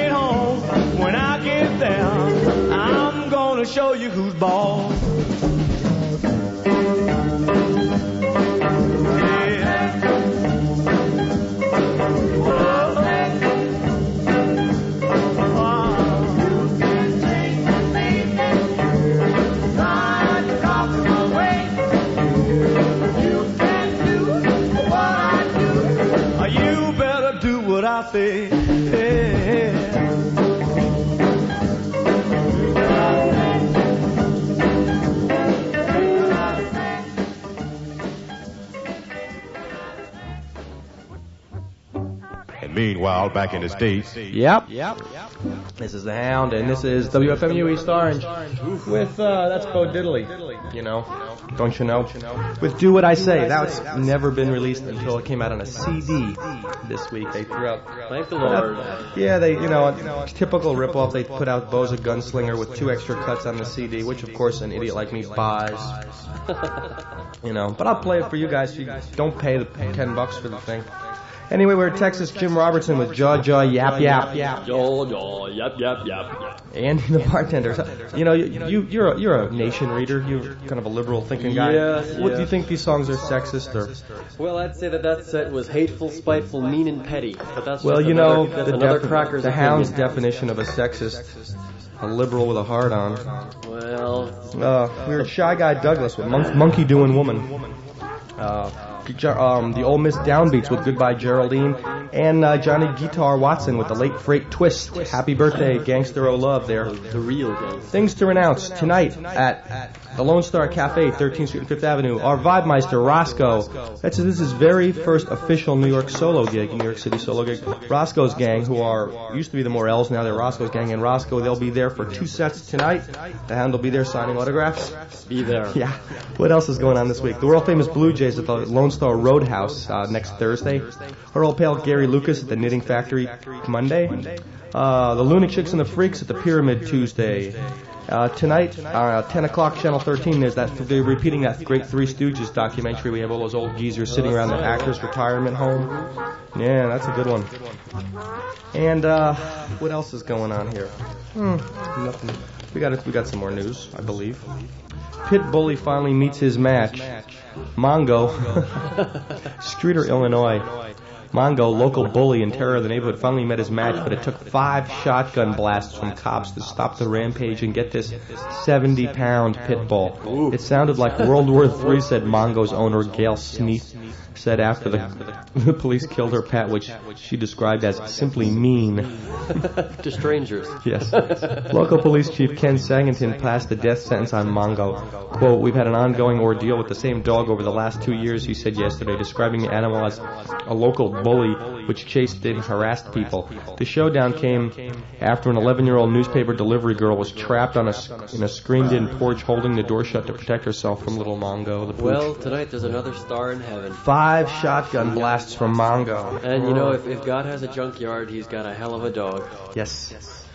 happy. Yeah. Meanwhile, back in the States. Yep. This is the Hound, and this is WFMU East Orange with, that's Bo Diddley, you know, don't you know? With Do What I Say. That's never been released until it came out on a CD this week. They threw out... Thank the Lord. Yeah, they, you know, typical ripoff. They put out Bo's a Gunslinger with 2 extra cuts on the CD, which, of course, an idiot like me buys. You know, but I'll play it for you guys. You don't pay the $10 for the thing. Anyway, we're at Texas. Jim Robertson with Jaw Jaw Yap Yap. Jaw Jaw Yap Yap Yap. Andy the bartender. You know, you're a nation reader. You're kind of a liberal thinking guy. Yes, What do you think these songs are sexist or? Well, I'd say that set was hateful, spiteful, mean, and petty. But that's well, just you know, the Hound's definition of a sexist. A liberal with a hard on. Well, we're Shy Guy Douglas with Monkey Doing Woman. The Ole Miss Downbeats with Goodbye Geraldine, and Johnny Guitar Watson with the Late Freight Twist. Happy birthday, Gangster O Love there. The real gangster. Things to announce tonight at the Lone Star Cafe, 13th Street and 5th Avenue. Our Vibe Meister, Roscoe. This is his very first official New York solo gig, New York City solo gig. Roscoe's gang, who used to be the Morels, now they're Roscoe's gang. And Roscoe, they'll be there for 2 sets tonight. The Hound will be there signing autographs. Be there. Yeah. What else is going on this week? The world famous Blue Jays at the Lone Star Roadhouse next Thursday. Our old pal Gary Lucas at the Knitting Factory Monday. The Lunatic Chicks and the Freaks at the Pyramid Tuesday. Tonight, 10 o'clock, Channel 13, they're repeating that great Three Stooges documentary. We have all those old geezers sitting around the actors' retirement home. Yeah, that's a good one. And what else is going on here? Nothing. We got some more news, I believe. Pit Bully finally meets his match. Mongo, Streeter, Illinois. Mongo, local bully and terror of the neighborhood, finally met his match, but it took 5 shotgun blasts from cops to stop the rampage and get this 70-pound pit bull. It sounded like World War III, said Mongo's owner, Gail Sneath, said after the police killed her pet, which she described as simply mean. To strangers. Yes. Local police chief Ken Sangington passed the death sentence on Mongo. Quote, "We've had an ongoing ordeal with the same dog over the last 2 years," he said yesterday, describing the animal as a local bully which chased and harassed people. The showdown came after an 11-year-old newspaper delivery girl was trapped in a screened-in porch holding the door shut to protect herself from little Mongo, the pooch. Well, tonight there's another star in heaven. 5 shotgun blasts from Mongo. And you know, if God has a junkyard, he's got a hell of a dog. Yes.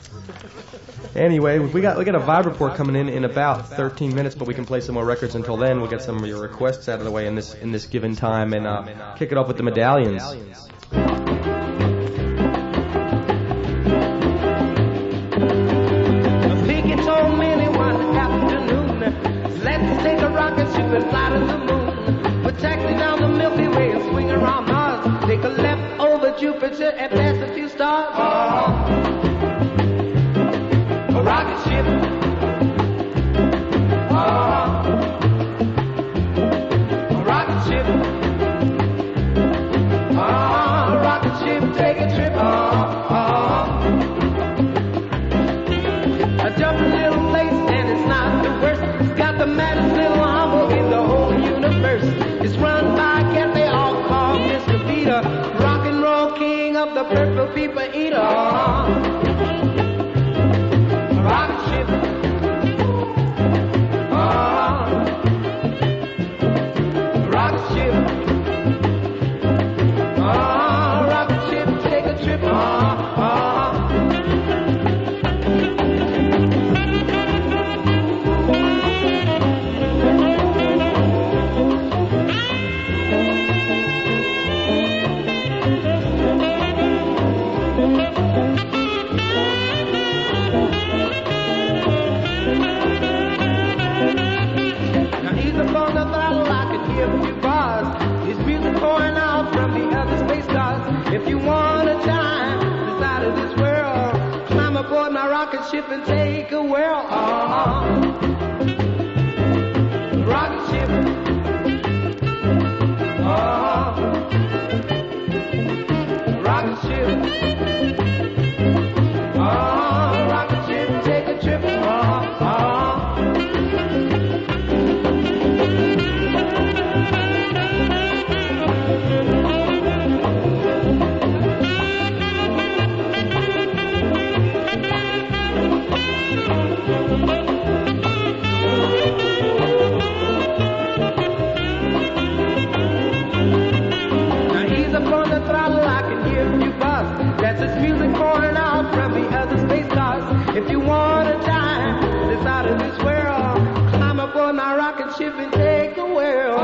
Anyway, we got a Vibe report coming in about 13 minutes, but we can play some more records until then. We'll get some of your requests out of the way in this given time and kick it off with the Medallions. Piggy told me one afternoon, let's take a rocket ship and fly to the moon. We'll taxi down the Milky Way and swing around Mars. Take a left over Jupiter and pass a few stars. A rocket ship. A rocket ship. A rocket ship, take a trip. A jumping little place and it's not the worst. It's got the maddest little humble in the whole universe. It's run by a cat they all call Mr. Peter, rock and roll king of the purple people eater. Rocket ship. Rocket ship. Rocket ship, take a trip. If you want to time inside of this world, climb aboard my rocket ship and take a whirl. Rocket ship. Rocket ship.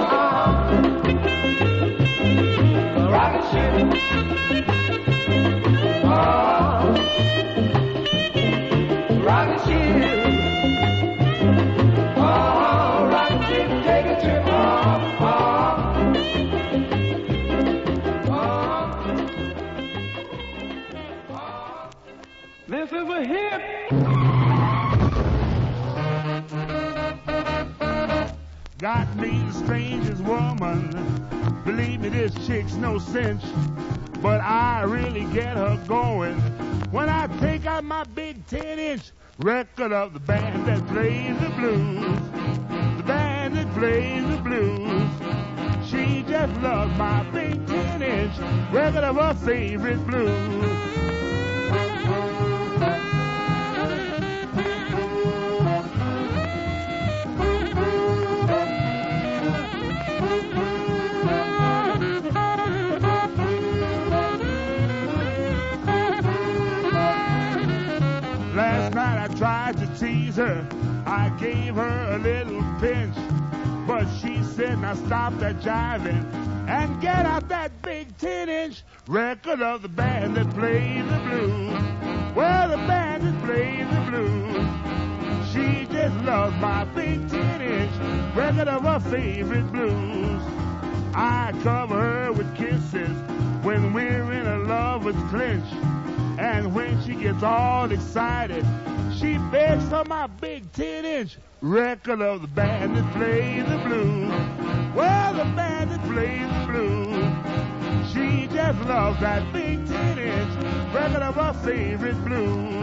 Rocket ship. Rocket ship. Rocket ship, take a trip. This is a hit. Got me the strangest woman. Believe me, this chick's no cinch. But I really get her going when I take out my big 10-inch record of the band that plays the blues. The band that plays the blues. She just loves my big 10-inch record of her favorite blues. Last night I tried to tease her. I gave her a little pinch. But she said, now stop that jiving and get out that big 10-inch record of the band that plays the blues. Well, the band that plays the blues. She just loves my big 10-inch record of her favorite blues. I cover her with kisses when we're in a lover's clinch. And when she gets all excited, she begs for my big 10-inch record of the band that plays the blues. Well, the band that plays the blues. She just loves that big 10-inch record of her favorite blues.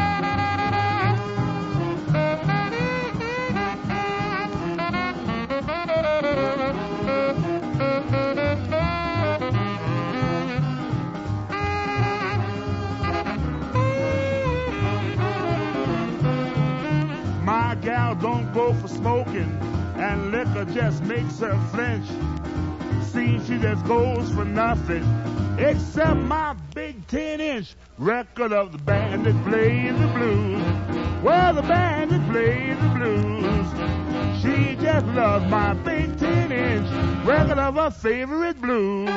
My gal don't go for smoking, and liquor just makes her flinch. Seems she just goes for nothing, except my big 10-inch record of the band that plays the blues. Well, the band that plays the blues. She just loves my big 10-inch record of her favorite blues.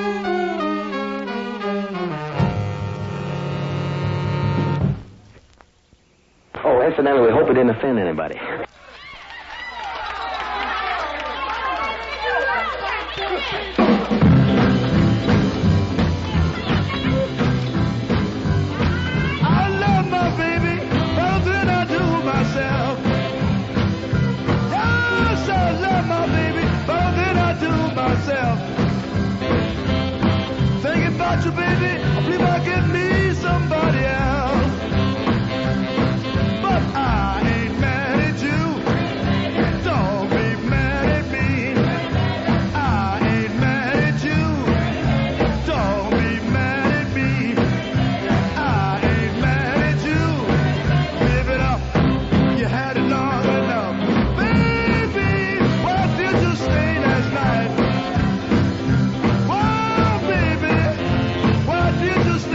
Oh, incidentally, we hope it didn't offend anybody. I love my baby more than I do myself. Yes, I love my baby more than I do myself. Thinking about you, baby, I believe I'll get me somebody else. But I ain't mad at you. Don't be mad at me. I ain't mad at you. Don't be mad at me. I ain't mad at you. Give it up. You had it long enough. Baby, why did you stay last night? Whoa, baby, why did you stay?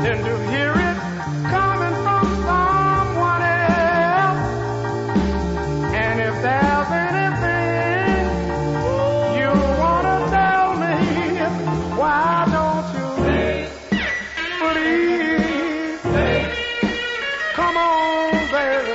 than to hear it coming from someone else. And if there's anything you want to tell me, why don't you please come on, baby,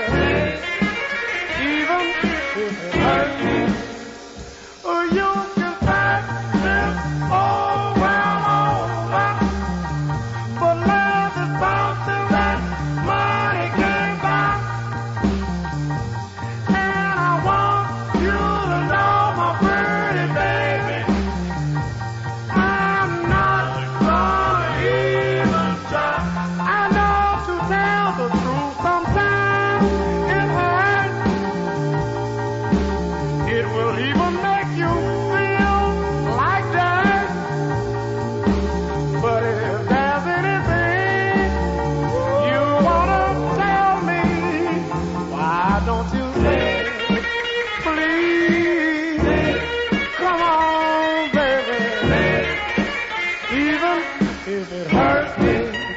even if it hurts me. You can fight this all round over, but love is something that money can't buy. And I want you to know, my pretty baby, I'm not gonna even try. I know to tell the truth sometimes it hurts. It will even make you feel like that. But if there's anything you wanna tell me, why don't you say, please, come on, baby, even if it hurts me.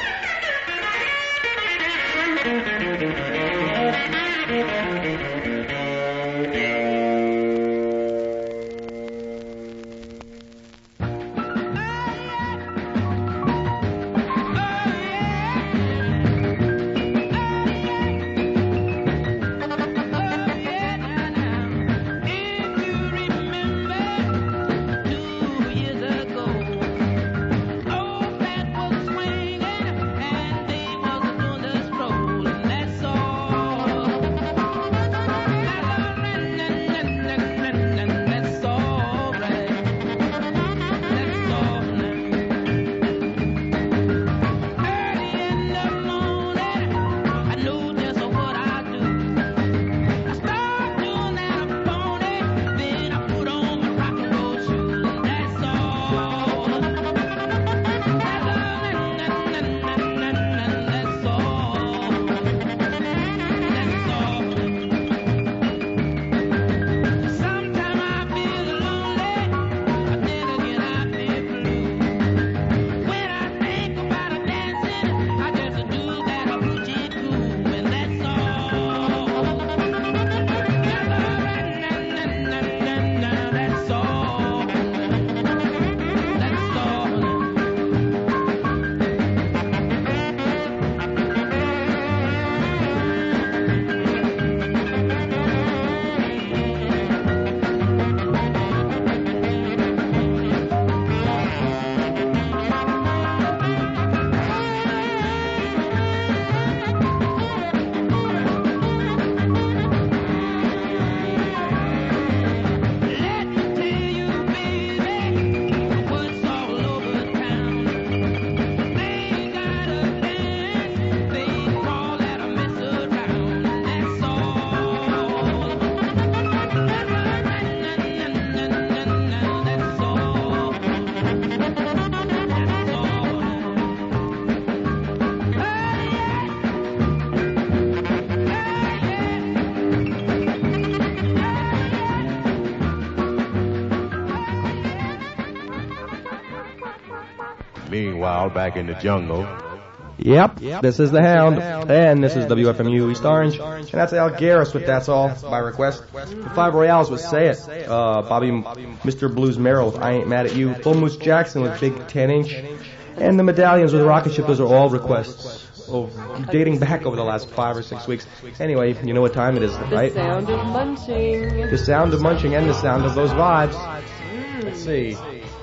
Meanwhile, back in the jungle. Yep, this is the Hound, and this is WFMU East Orange, and that's Al Garris with That's All, by request. The Five Royales with Say It, Bobby, Mr. Blues Merrill with I Ain't Mad at You, Bull Moose Jackson with Big 10-inch, and the Medallions with Rocket Ship. Those are all requests dating back over the last 5 or 6 weeks. Anyway, you know what time it is, right? The sound of munching. The sound of munching and the sound of those vibes. Let's see.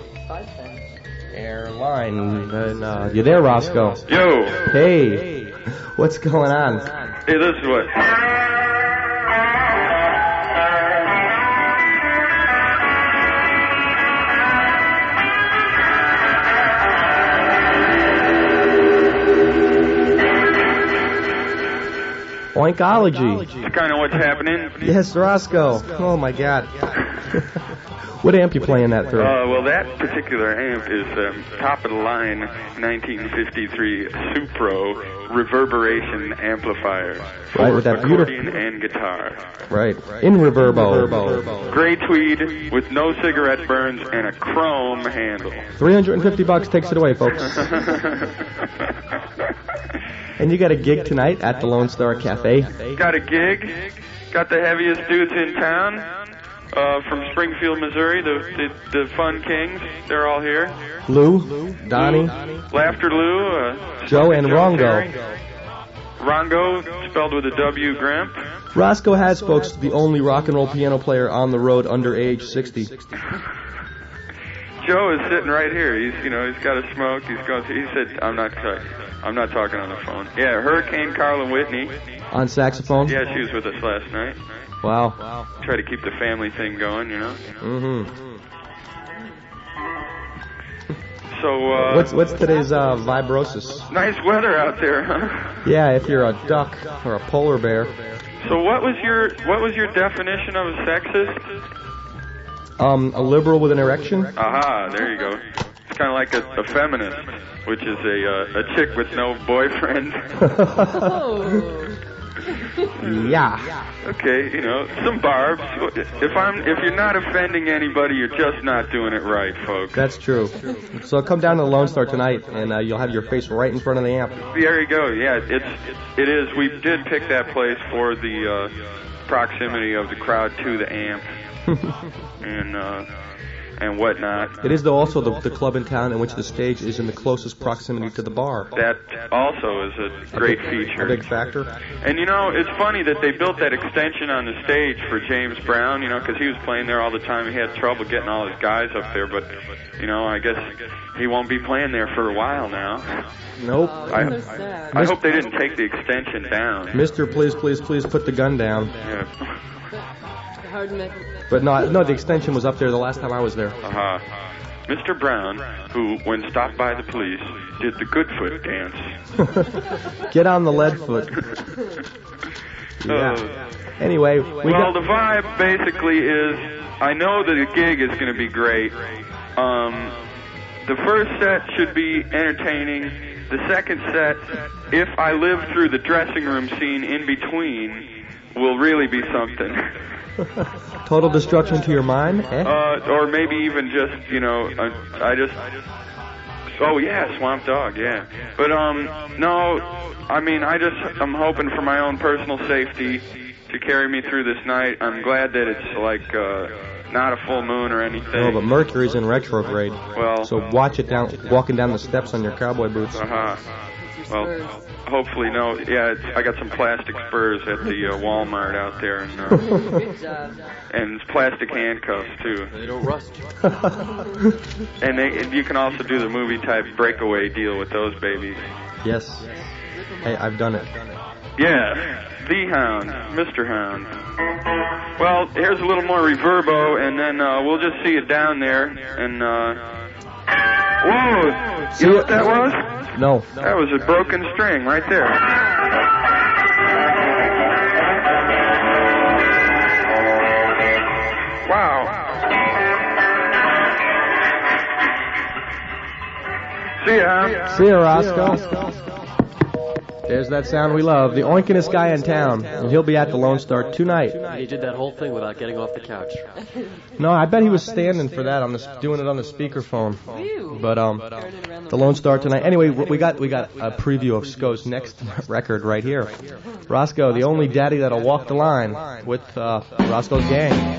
Airline. You there, Roscoe? Yo. Hey. What's going on? Hey, this is what. Oinkology. That's kind of what's happening. Yes, Roscoe. Oh, my God. What amp you playing that through? Well, that particular amp is top-of-the-line 1953 Supro reverberation amplifier. Right, with that accordion and guitar. Right. In reverbo. Gray tweed with no cigarette burns and a chrome handle. $350 takes it away, folks. And you got a gig tonight at the Lone Star Cafe. Got a gig. Got the heaviest dudes in town from Springfield, Missouri, the Fun Kings. They're all here. Lou, Donnie, Laughter Lou, Joe, and Rongo. Rongo, spelled with a W, Grimp. Roscoe has, folks, the only rock and roll piano player on the road under age 60. Joe is sitting right here. He's got a smoke. He said, I'm not talking on the phone. Yeah, Hurricane Carla Whitney. On saxophone? Yeah, she was with us last night. Wow. Try to keep the family thing going, Mm-hmm. So, what's today's vibrosis? Nice weather out there, huh? Yeah, if you're a duck or a polar bear. So what was your definition of a sexist? A liberal with an erection. Aha, there you go. It's kind of like a feminist, which is a chick with no boyfriend. Yeah. Okay, some barbs. If you're not offending anybody, you're just not doing it right, folks. That's true. So come down to the Lone Star tonight, and you'll have your face right in front of the amp. There you go. Yeah, it is. We did pick that place for the proximity of the crowd to the amp and whatnot. It is also the club in town in which the stage is in the closest proximity to the bar. That also is a great feature. A big factor. And it's funny that they built that extension on the stage for James Brown, because he was playing there all the time. He had trouble getting all his guys up there, but, I guess he won't be playing there for a while now. Nope. I hope they didn't take the extension down. Mister, please put the gun down. Yeah. But no, the extension was up there the last time I was there. Mr. Brown, who, when stopped by the police, did the Goodfoot dance. Get on the lead foot. Yeah. Anyway, the vibe basically is, I know that the gig is going to be great. The first set should be entertaining. The second set, if I live through the dressing room scene in between, will really be something. Total destruction to your mind? Or maybe even just, oh yeah, Swamp Dog, yeah. But, no, I'm hoping for my own personal safety to carry me through this night. I'm glad that it's not a full moon or anything. No, but Mercury's in retrograde. Well, so watch it walking down the steps on your cowboy boots. Well, hopefully no. Yeah, I got some plastic spurs at the Walmart out there, and plastic handcuffs too. They don't rust. And you can also do the movie type breakaway deal with those babies. Yes. Hey, I've done it. Yeah, the Hound, Mr. Hound. Well, here's a little more reverbo, and then we'll just see it down there. And whoa, you know what that was? No. That was a broken string right there. Wow. See ya. See ya, Roscoe. There's that sound we love, the oinkinest guy in town, and he'll be at the Lone Star tonight. He did that whole thing without getting off the couch. No, I bet he was standing for that, doing it on the speakerphone. But the Lone Star tonight. Anyway, we got a preview of Sco's next record right here. Roscoe, the only daddy that'll walk the line with Roscoe's gang.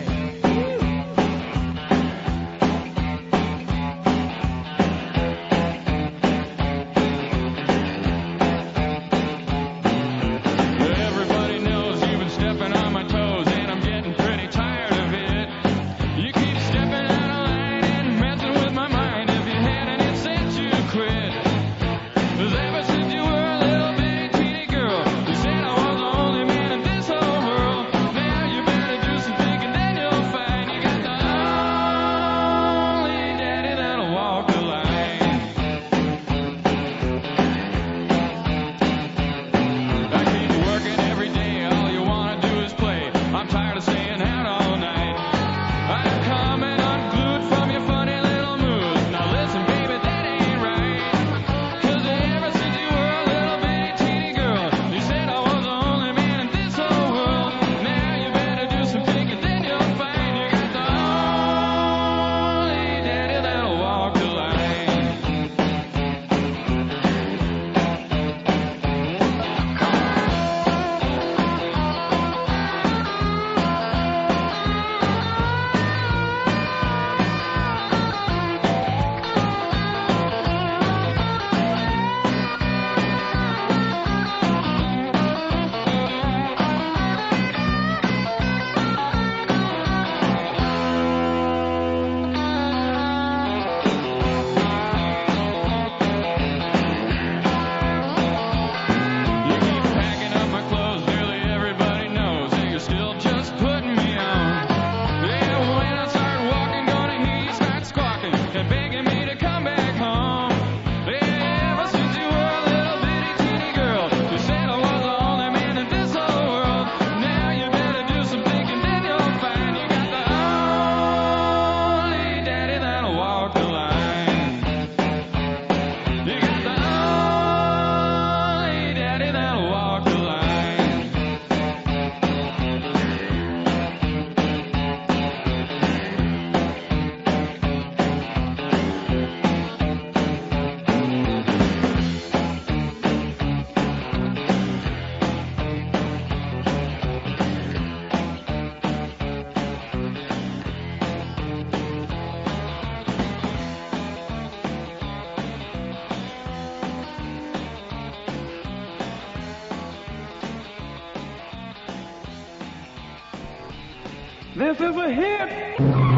This is a hit.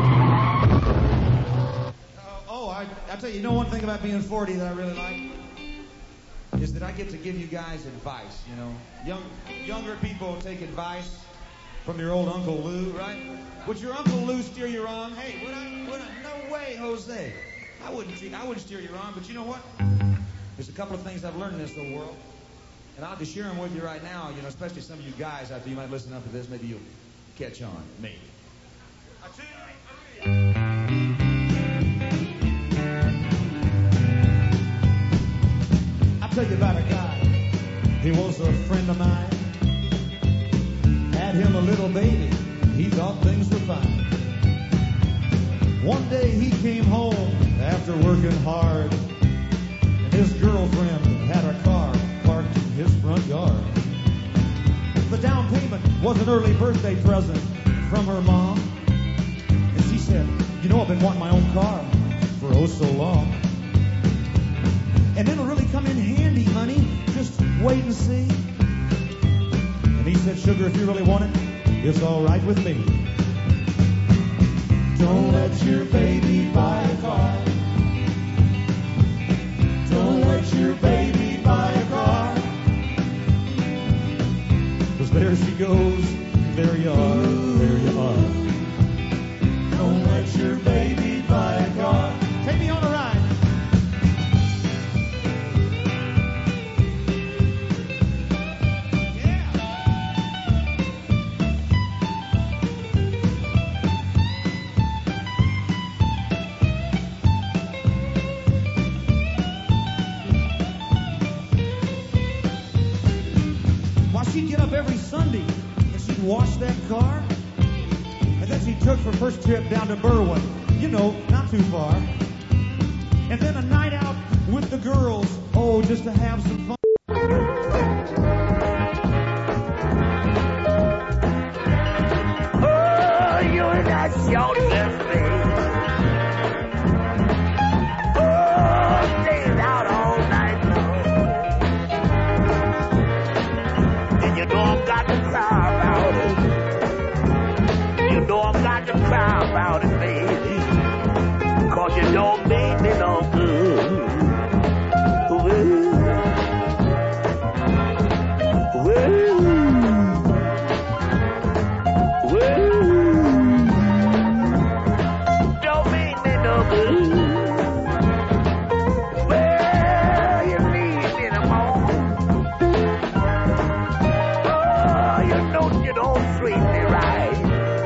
I tell you, one thing about being 40 that I really like is that I get to give you guys advice, Younger people take advice from your old Uncle Lou, right? Would your Uncle Lou steer you wrong? Hey, would I? No way, Jose. I wouldn't steer you wrong, but you know what? There's a couple of things I've learned in this little world, and I'll just share them with you right now, especially some of you guys out there, you might listen up to this, maybe you'll catch on, maybe. I'll tell you about a guy. He was a friend of mine. Had him a little baby. He thought things were fine. One day he came home after working hard, and his girlfriend had a car parked in his front yard. The down payment was an early birthday present from her mom, and she said, I've been wanting my own car for oh so long. And it'll really come in handy, honey. Just wait and see. And he said, sugar, if you really want it, it's all right with me. Don't let your baby buy a car. Don't let your baby buy a car. 'Cause there she goes, there you are, there you are. Don't let your baby buy a car. Take me on a ride. She'd get up every Sunday and she'd wash that car, and then she took her first trip down to Berwyn, not too far, and then a night out with the girls, just to have some fun. Oh, you're not short left me. Oh, staying out all night long. And you know I've got to cry about it. You know I've got to cry about it, baby. 'Cause you don't make me no good. Don't make me no good. Well, you leave me alone. Oh, you don't treat me right.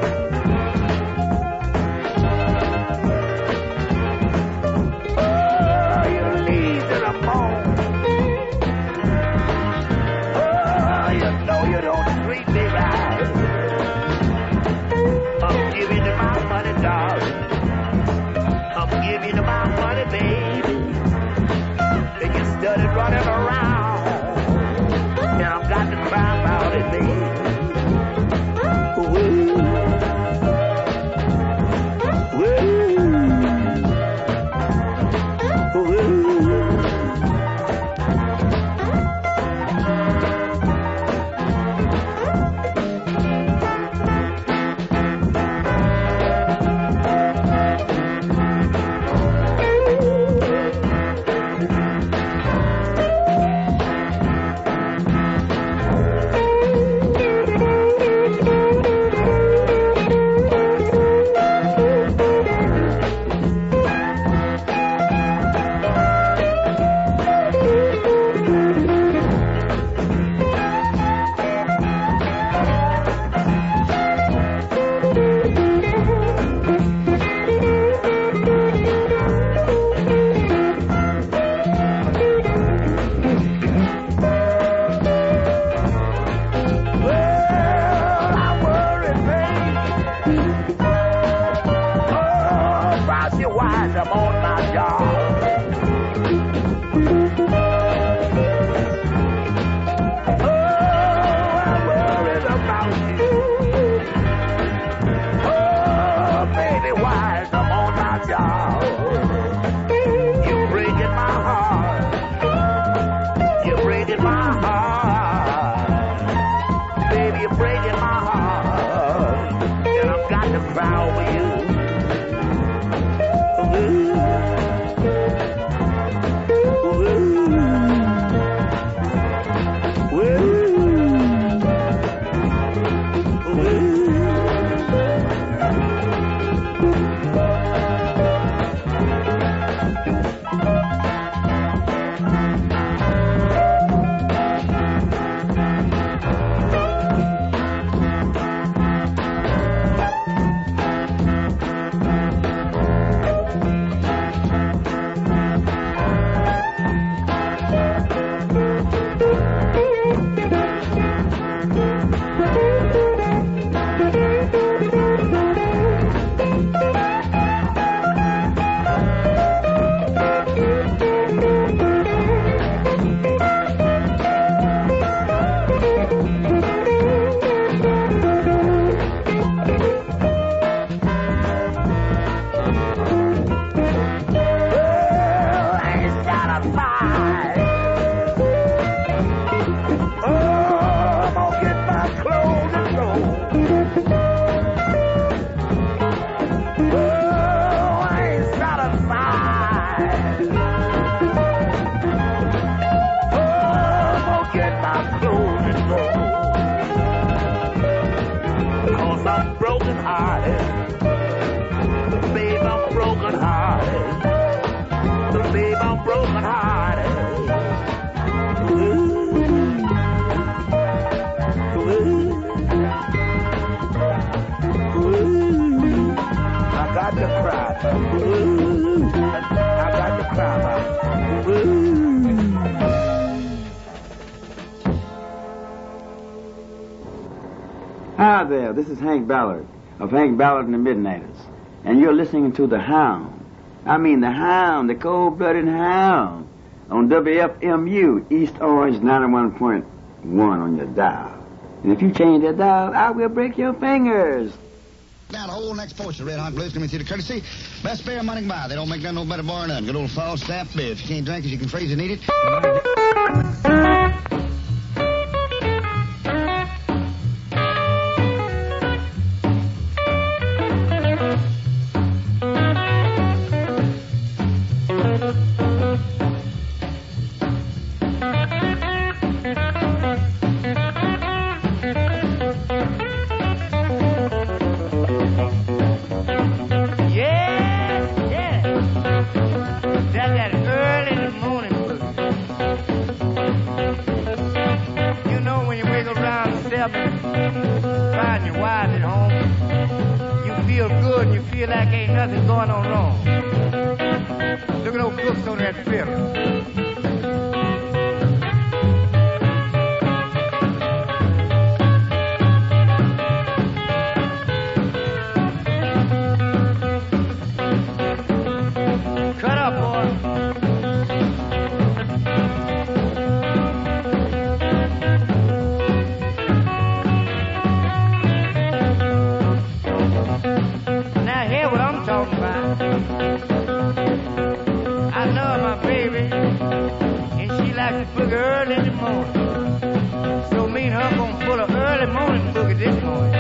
Oh, you leave me alone. Oh, you know you to cry over you. Hi there, this is Hank Ballard of Hank Ballard and the Midnighters, and you're listening to The Hound. I mean the Hound, the cold-blooded Hound, on WFMU, East Orange 91.1 on your dial. And if you change that dial, I will break your fingers. Now, the whole next portion of Red Hot Blues coming through the courtesy. Best beer money can buy. They don't make none no better bar than none. Good old Falstaff beer. If you can't drink it, you can freeze and eat it. Find your wife at home. You feel good and you feel like ain't nothing going on wrong. Look at those cooks on that film. Cut up, boy. Now hear what I'm talking about. I love my baby, and she likes to boogie early in the morning. So me and her gonna pull an early morning boogie this morning.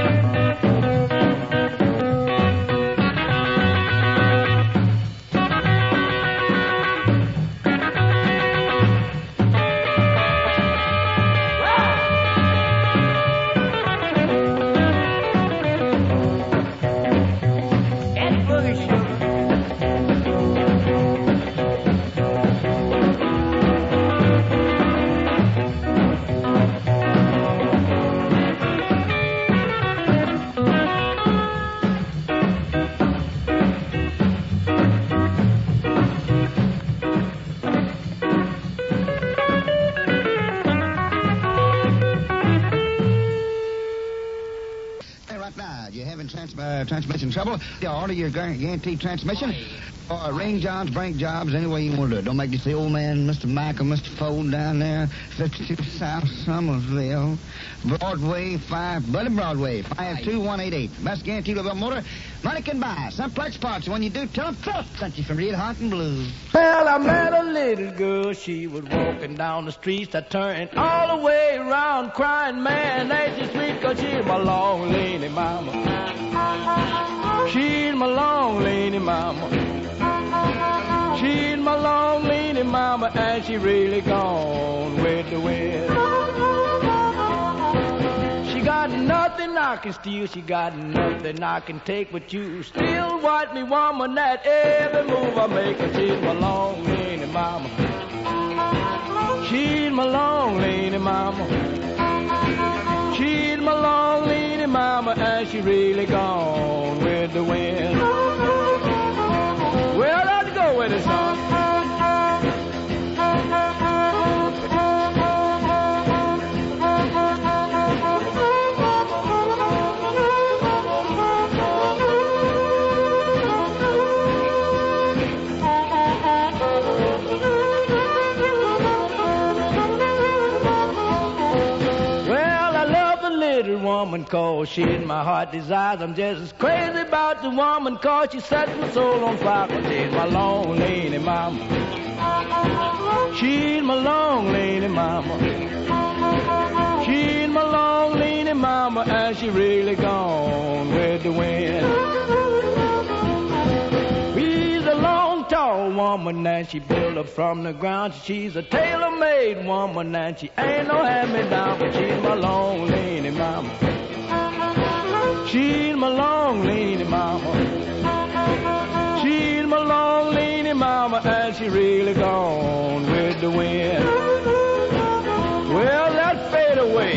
Transmission trouble. You order your guaranteed transmission. Ring jobs, break jobs, any way you want to do it. Don't make you say, old man, Mr. Mack or Mr. Fold down there, 52 South Somersville, Broadway 5, Buddy Broadway, 52188. Best guaranteed about motor money can buy. Simplex parts. When you do, tell them Philip sent you from Real Hot and Blue. Well, I met a little girl, she was walking down the streets. I turned all the way around crying, man, ain't she sweet, 'cause she's my long lady mama. She's my long lady mama. She's my long lady mama, and she really gone with the wind. She got nothing I can steal, she got nothing I can take, but you still want me, woman, that every move I make. She's my long lady mama. She's my long lady mama. She's my long lady mama, and she really gone with the wind. Well, let's go with it, son. Woman, 'cause she in my heart desires. I'm just as crazy about the woman, 'cause she set my soul on fire. 'Cause she's my long lady mama. She's my long lady mama. She's my long lady mama, and she really gone with the wind. She's a long, tall woman, and she built up from the ground. She's a tailor-made woman, and she ain't no hand-me-down, but she's my long lady mama. She's my long lady mama. She's my long lady mama, and she really gone with the wind. Well, that fade away.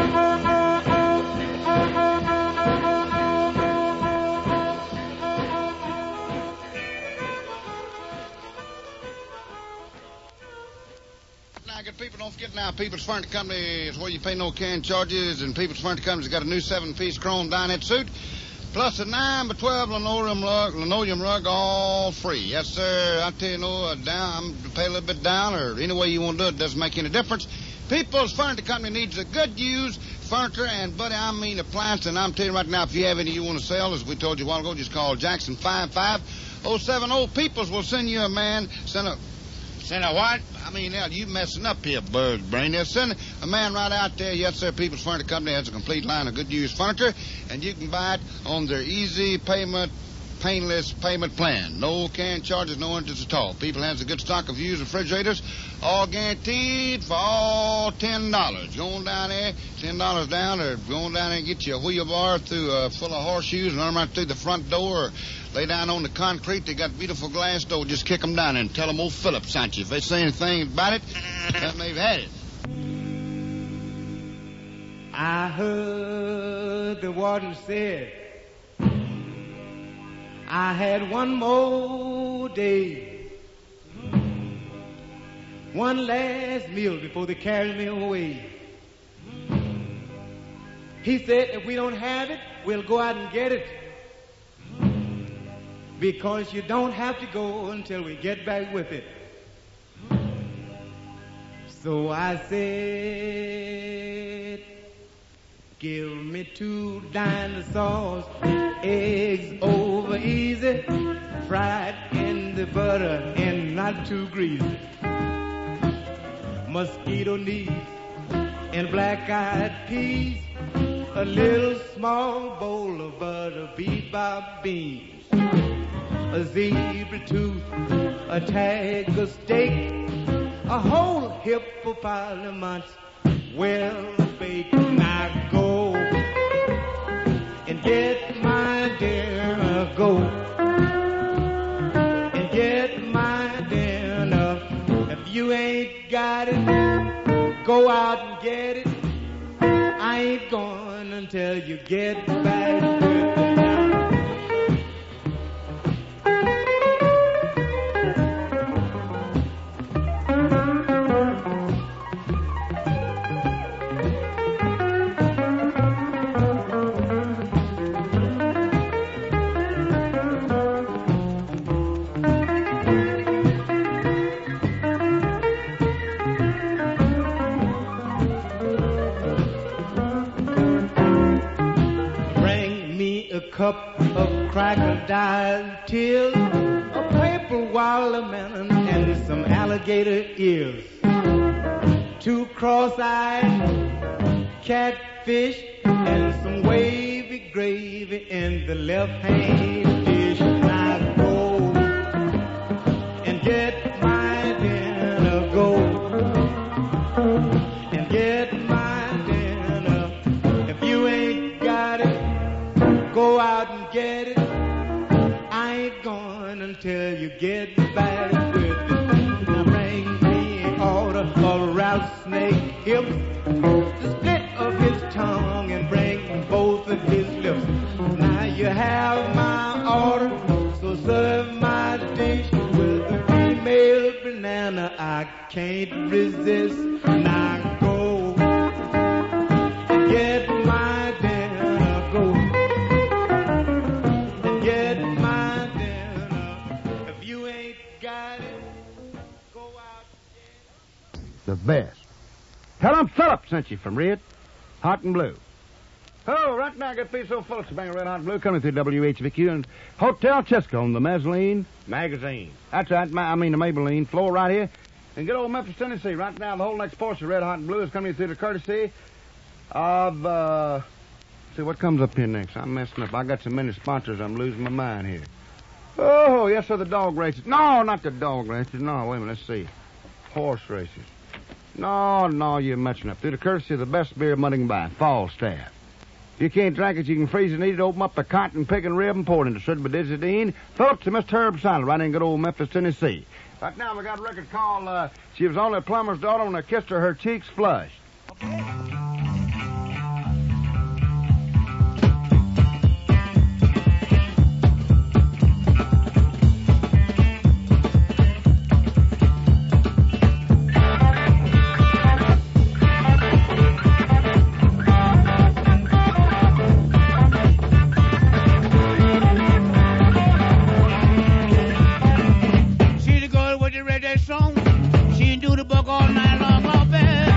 People, don't forget now, People's Furniture Company is where you pay no can charges, and People's Furniture Company's got a new 7-piece chrome dinette suit, plus a 9x12 linoleum rug, all free. Yes, sir. I tell you, pay a little bit down, or any way you want to do it, doesn't make any difference. People's Furniture Company needs a good used furniture and, buddy, I mean appliance, and I'm telling you right now, if you have any you want to sell, as we told you a while ago, just call Jackson 55070. People's will send you a man, send a what? I mean, now, you messing up here, bird's brain. They'll send a man right out there. Yes, sir, People's Furniture Company has a complete line of good used furniture, and you can buy it on their easy payment, painless payment plan. No can charges, no interest at all. People has a good stock of used refrigerators, all guaranteed for all $10. Going down there, $10 down, or going down there and get you a wheelbar full of horseshoes and run right through the front door, or lay down on the concrete. They got beautiful glass door. Just kick them down and tell them old Philip sent you. If they say anything about it, they've had it. I heard the warden said I had one more day, one last meal before they carry me away. He said if we don't have it, we'll go out and get it, because you don't have to go until we get back with it. So I said, give me 2 dinosaurs, eggs over easy, fried in the butter and not too greasy, mosquito knees and black-eyed peas, a little small bowl of butter bebop beans, a zebra tooth, a tiger steak, a whole hippopotamus well baked. Now go and get my dinner, go and get my dinner. If you ain't got it, go out and get it. I ain't going until you get back with it. cup of crocodile tears, a paper watermelon, and some alligator ears. 2 cross-eyed catfish and some wavy gravy in the left-hand dish. Now go and get my dinner, go and get my dinner. If you ain't got it, go out and get it. I ain't going until you get back with it. Now bring me an order of rattlesnake hips, the split of his tongue, and bring both of his lips. Now you have my order, so serve my dish with a female banana. I can't resist. Now go and get my dinner, go and get my dinner. If you ain't got it, go out. The best. Tell 'em Philip sent you from Red Hot and Blue. Oh, right now I got to be so full of Bang Red Hot and Blue coming through WHVQ and Hotel Chisco on the Mezzanine Magazine. That's right, the Maybelline floor right here. And good old Memphis, Tennessee. Right now the whole next portion of Red Hot and Blue is coming through the courtesy of, see what comes up here next. I'm messing up. I got so many sponsors I'm losing my mind here. Oh, yes, sir, the dog races. No, not the dog races. No, wait a minute, let's see. Horse races. No, you're messing up. Through the courtesy of the best beer money can buy, Falstaff. If you can't drink it, you can freeze and eat it, open up the cotton picking rib and pour it into Sudbadizidine. Phillips and Mr. Herb Silent, right in good old Memphis, Tennessee. Right now we got a record called, She Was Only a Plumber's Daughter When I Kissed Her Cheeks Flushed. Okay. She do the book all night long, oh, baby.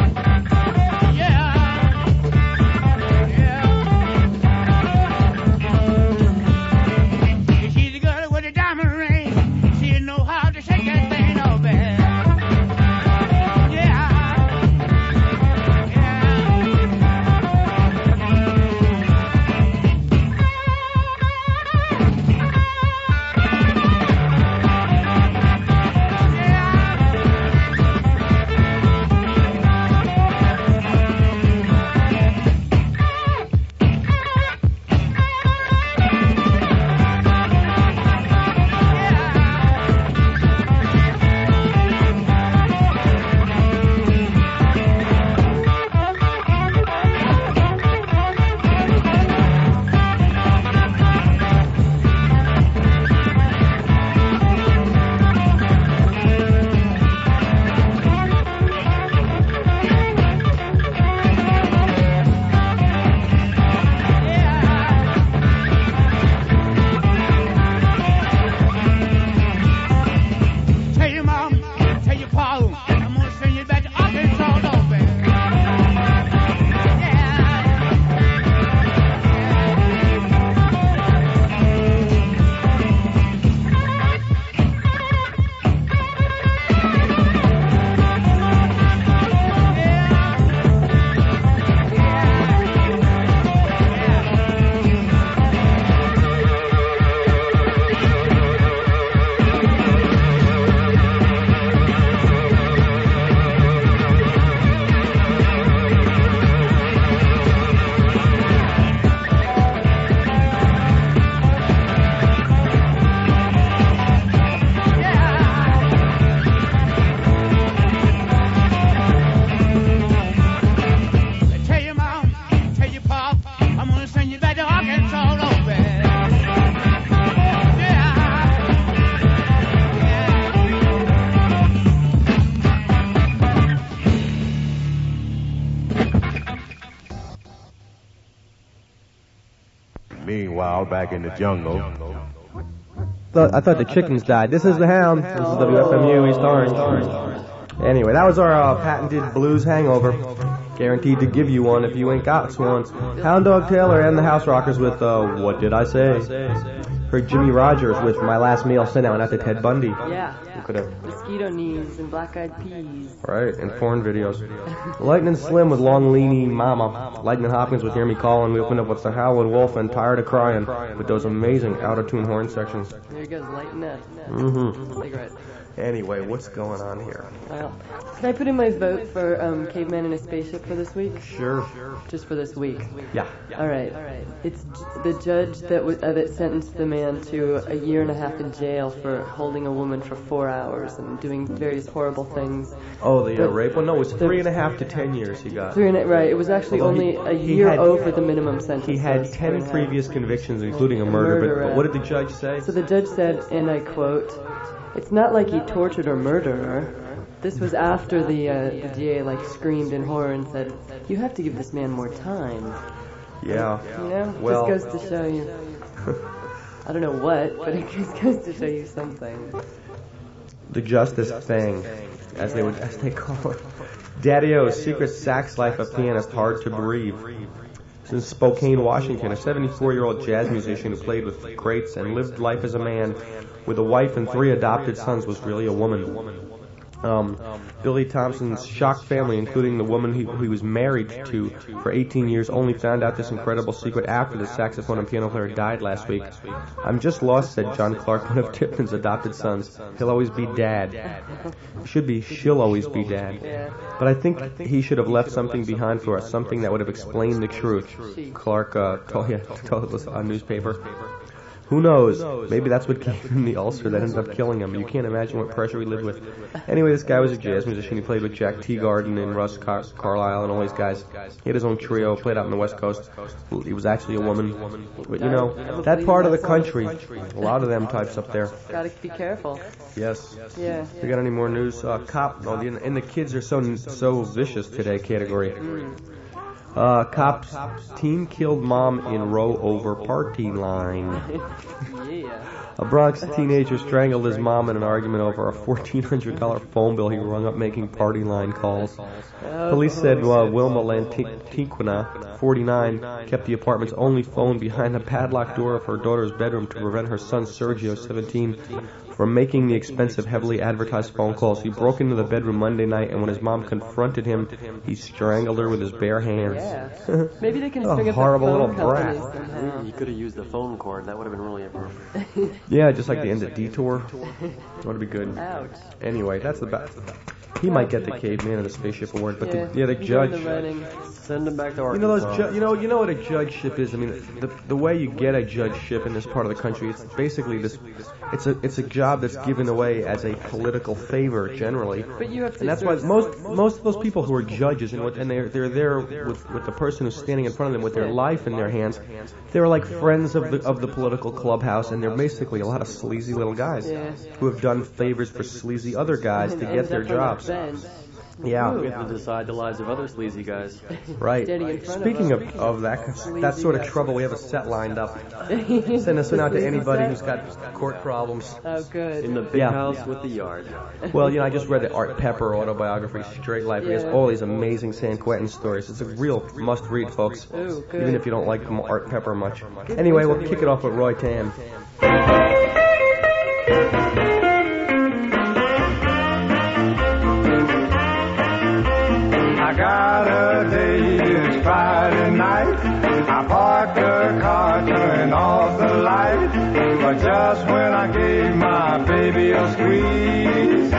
Meanwhile, back in the jungle. I thought the chickens died. This is the Hound. This is WFMU East Orange. Anyway, that was our patented blues hangover. Guaranteed to give you one if you ain't got one. Hound Dog Taylor and the House Rockers with What Did I Say? Heard Jimmy Rogers with My Last Meal sent out after Ted Bundy. Yeah. Who could have? Mosquito knees and black-eyed peas. Right, and porn videos. Lightning Slim with Long Leany Mama. Lightning Hopkins with Hear Me Calling. We opened up with The Howlin' Wolf and Tired of Crying with those amazing out-of-tune horn sections. There he goes, lighting up. Mm-hmm. Cigarette. Anyway, what's going on here? Well, can I put in my vote for Caveman in a Spaceship for this week? Sure. Just for this week? Yeah. All right. It's the judge that sentenced the man to a year and a half in jail for holding a woman for 4 hours and doing various horrible things. Oh, the rape one? No, it was 3.5 to 10 years he got. Right. It was actually only a year over the minimum sentence. He had 10 previous convictions, including a murder. But what did the judge say? So the judge said, and I quote, "It's not like he tortured or murdered her." This was after the DA screamed in horror and said, "You have to give this man more time." Yeah. You know? Well, just goes to show you. I don't know what, but it just goes to show you something. The Justice Thing, as they call it. Daddy-O's secret sax life of pianist hard to bereave. Since Spokane, Washington, a 74-year-old jazz musician who played with greats and lived life as a man with a wife and 3 adopted sons was really a woman. Billy Thompson's shocked family, including the woman he was married to for 18 years, only found out this incredible secret after the saxophone and piano player died last week. "I'm just lost," said John Clark, one of Tipton's adopted sons. "He'll always be Dad." It should be, "She'll always be Dad." But I think he should have left something behind for us, something that would have explained the truth. Clark told us on newspaper. Who knows? Maybe that's what gave him the ulcer that ended up killing him. You can't imagine what pressure he lived with. Anyway, this guy was a jazz musician. He played with Jack Teagarden and Russ Carlisle and all these guys. He had his own trio, played out on the West Coast. He was actually a woman. But, you know, that part of the country, a lot of them types up there. Gotta be careful. Yes. Yeah. You got any more news? And the kids are so vicious today category. Cops, teen killed mom in row over party line. A Bronx teenager strangled his mom in an argument over a $1,400 phone bill he rung up making party line calls. Police said Wilma Lantiquina, 49, kept the apartment's only phone behind the padlocked door of her daughter's bedroom to prevent her son Sergio, 17, from making the expensive, heavily advertised phone calls. He broke into the bedroom Monday night, and when his mom confronted him, he strangled her with his bare hands. Yeah. Maybe they can string a up horrible the phone little brat. somehow. You could have used the phone cord. That would have been really perfect. Yeah, just like the end of Detour. That would be good. Ouch. Anyway, that's the best. He might get the Caveman of the Spaceship Award, but the he's judge. in the running. Send him back to Arkansas. You know what a judgeship is. I mean, the way you get a judgeship in this part of the country, it's basically this. It's a job that's given away as a political favor generally. But you have to. And that's why most of those people who are judges and they're there with the person who's standing in front of them with their life in their hands. They're like friends of the political clubhouse, and they're basically a lot of sleazy little guys who have done favors for sleazy other guys to get their jobs. Yeah. We have to decide the lives of other sleazy guys. Right. Speaking of that sort of trouble, we have a set lined up. Send us one out to anybody who's got court problems. Oh, good. In the big house with the yard. Well, I just read the Art Pepper autobiography, Straight Life. He has all these amazing San Quentin stories. It's a real must-read, folks. Ooh, good. Even if you don't like Art Pepper much. Anyway, we'll kick it off with Roy Tam. I got a date, it's Friday night. I parked the car, turned off the light. But just when I gave my baby a squeeze.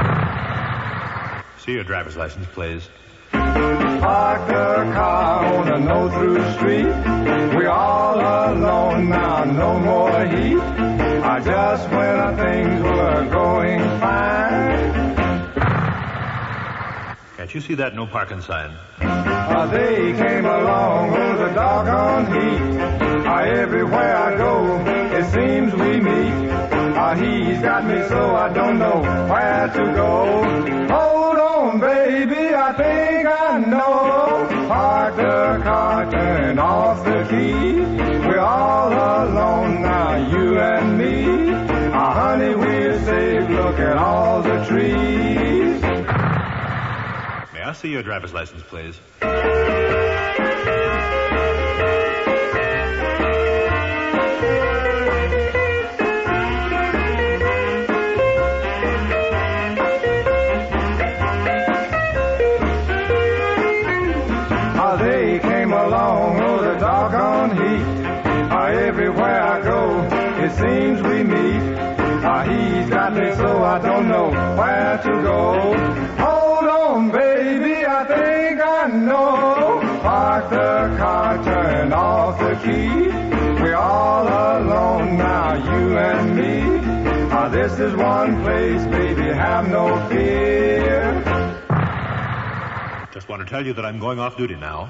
See your driver's license, please. Parked the car on a no-through street. We're all alone now, no more heat. Just when things were going fine. Can't you see that no parking sign? They came along with a doggone heat. Everywhere I go, it seems we meet. He's got me so I don't know where to go. Hold on, baby, I think I know. Park the car, turn off the key. We're all alone now, you and me. Honey, we're safe, look at all the trees. May I I see your driver's license, please. They came along with a doggone heat. Everywhere I go, it seems we meet. He's got me so I don't know where to go. Hold on, baby, I think I know. Park the car, turn off the key. We're all alone now, you and me. This is one place, baby, have no fear. Just want to tell you that I'm going off duty now.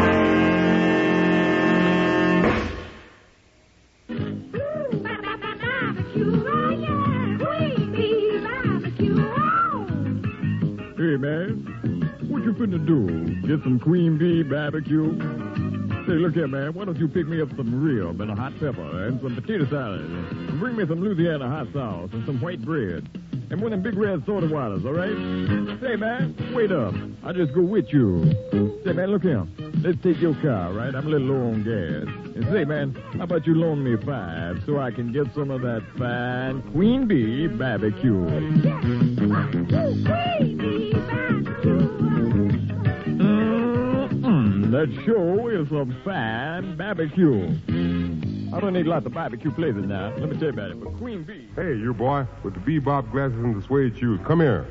Hey, man, what you finna do? Get some Queen Bee barbecue? Say, look here, man, why don't you pick me up some rib and a hot pepper and some potato salad and bring me some Louisiana hot sauce and some white bread and one of them big red soda waters, all right? Say, man, wait up. I'll just go with you. Say, man, look here. Let's take your car, right? I'm a little low on gas. And say, man, how about you loan me $5 so I can get some of that fine Queen Bee barbecue? That sure is some fine barbecue. I don't need lots of barbecue places now. Let me tell you about it. But Queen Bee. Hey, you boy, with the bebop glasses and the suede shoes. Come here.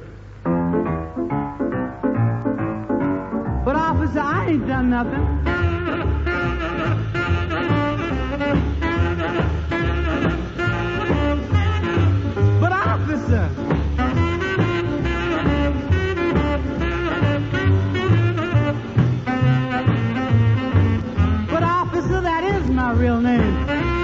But, officer, I ain't done nothing. But, officer. But, officer, that is my real name.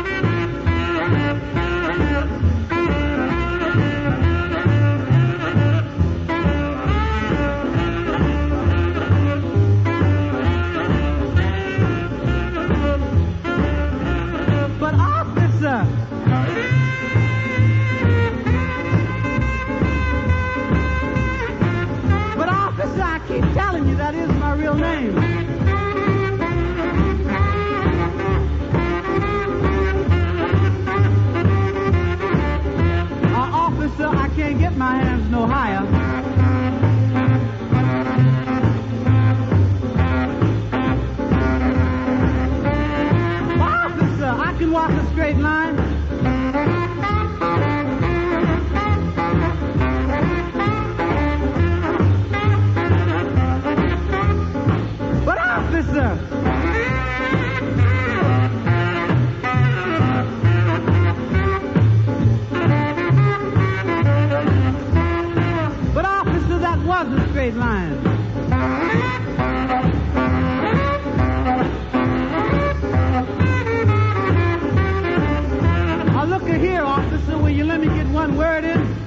That is my real name. Officer, I can't get my hands no higher. Officer, I can walk a straight line. Officer. But officer, that was a straight line. Now look here, officer, will you let me get one word in?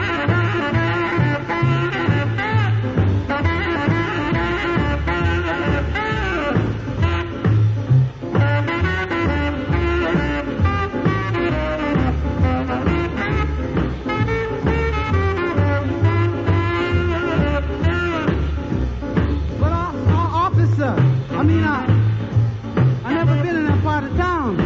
I never been in that part of town.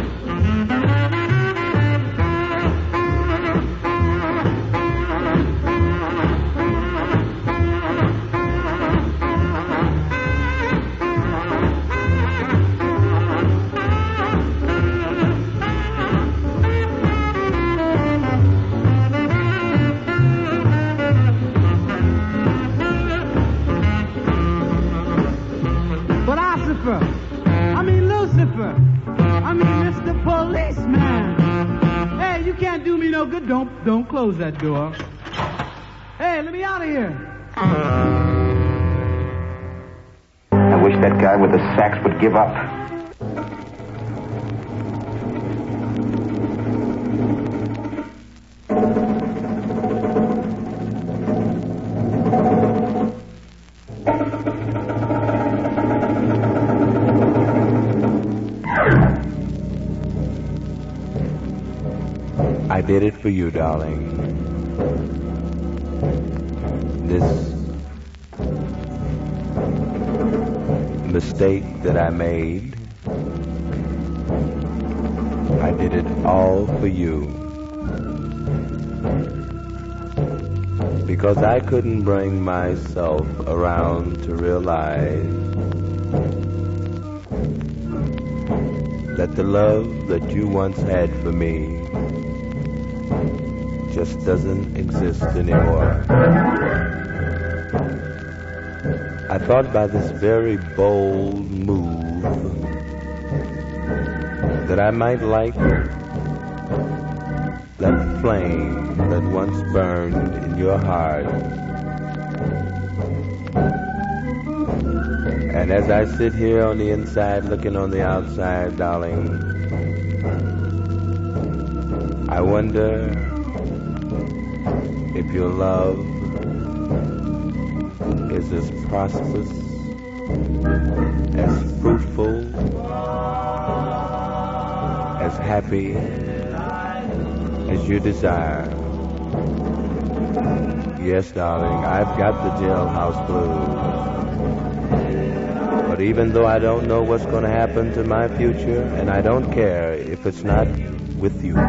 Lucifer. I mean, Mr. Policeman. Hey, you can't do me no good. Don't close that door. Hey, let me out of here. I wish that guy with the sax would give up. I did it for you, darling. mistake that I made. I did it all for you. Because I couldn't bring myself around to realize that the love that you once had for me just doesn't exist anymore. I thought by this very bold move that I might light that flame that once burned in your heart. And as I sit here on the inside looking on the outside, darling, I wonder if your love is as prosperous, as fruitful, as happy as you desire. Yes, darling, I've got the jailhouse blues. But even though I don't know what's going to happen to my future, and I don't care if it's not with you,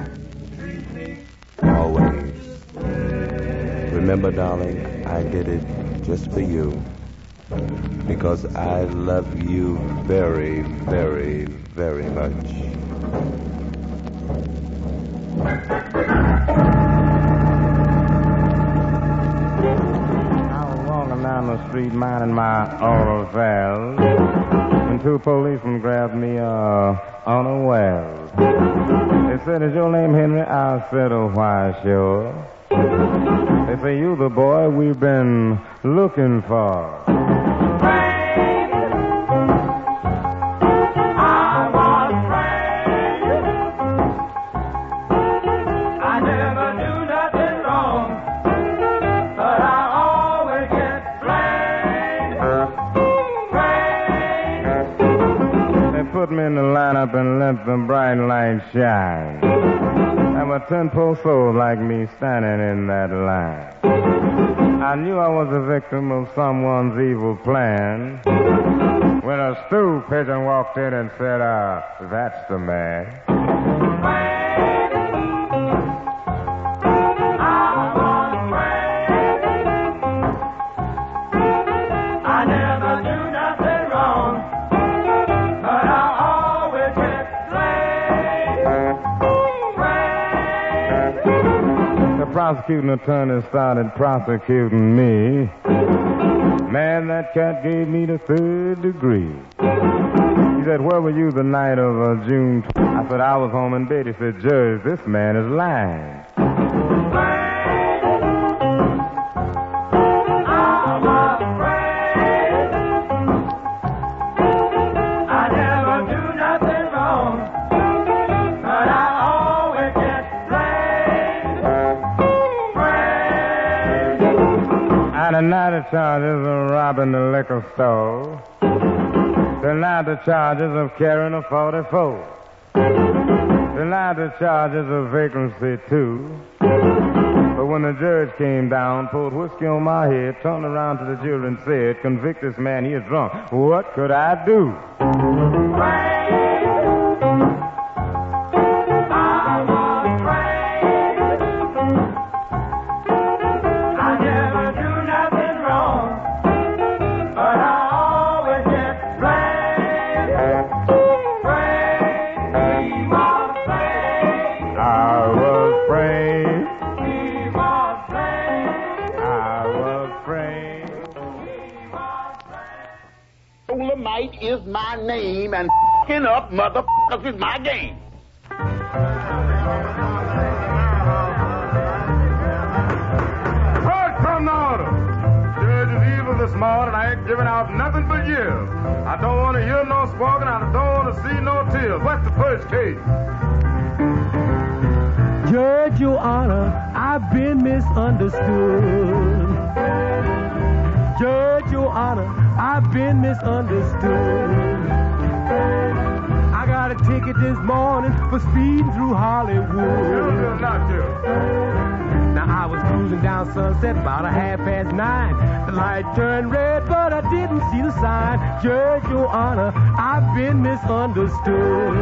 always. Remember, darling, I did it just for you, because I love you very, very, very much. I was walking down the street minding my oral affairs when two policemen grabbed me unawares. They said, "Is your name Henry?" I said, "Oh, why, sure." They say, "You the boy we've been looking for." Put me in the lineup and let the bright light shine. There were 10 poor souls like me standing in that line. I knew I was a victim of someone's evil plan when a stool pigeon walked in and said, "That's the man." Prosecuting attorney started prosecuting me. Man, that cat gave me the 3rd degree. He said, "Where were you the night of June 20th? I said, "I was home in bed." He said, "Judge, this man is lying." Denied the charges of robbing the liquor store. Denied the charges of carrying a 44. Denied the charges of vagrancy, too. But when the judge came down, poured whiskey on my head, turned around to the jury and said, "Convict this man, he is drunk." What could I do? Dolomite is my name, and f***ing up motherfuckers is my game. Word from the order. Judge is evil this morning. I ain't giving out nothing but years. I don't want to hear no squawking. I don't want to see no tears. What's the first case? Judge, Your Honor, I've been misunderstood. Judge, Your Honor, I've been misunderstood. I got a ticket this morning for speeding through Hollywood. Not you. Now I was cruising down Sunset about 9:30. The light turned red, but I didn't see the sign. Judge, Your Honor, I've been misunderstood.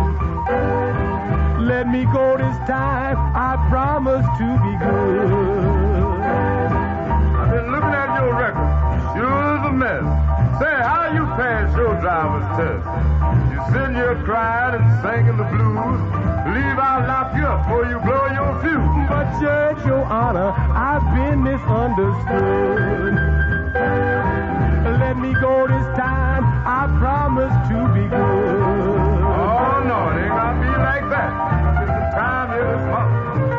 Let me go this time, I promise to be good. I've been looking at your record. Sure is a mess. Say, how you pass your driver's test? You sitting here crying and singing the blues. Believe I'll lop you up before you blow your fuse. But Judge, Your Honor, I've been misunderstood. Let me go this time, I promise to be good. Oh, no, it ain't gonna be like that. It's the time here this month.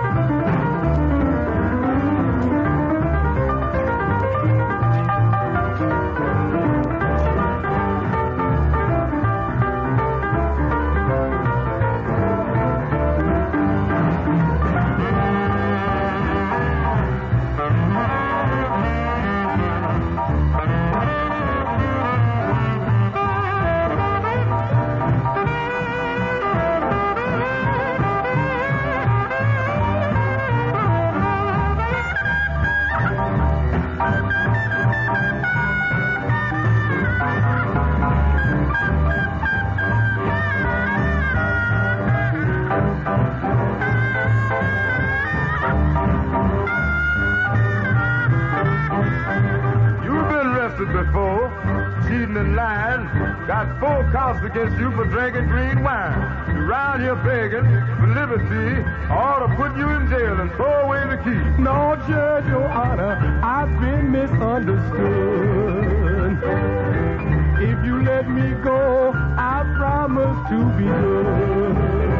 Before, cheating and lying, got 4 counts against you for drinking green wine. You're around here begging for liberty, I ought to put you in jail and throw away the key. No, Judge, Your Honor, I've been misunderstood. If you let me go, I promise to be good.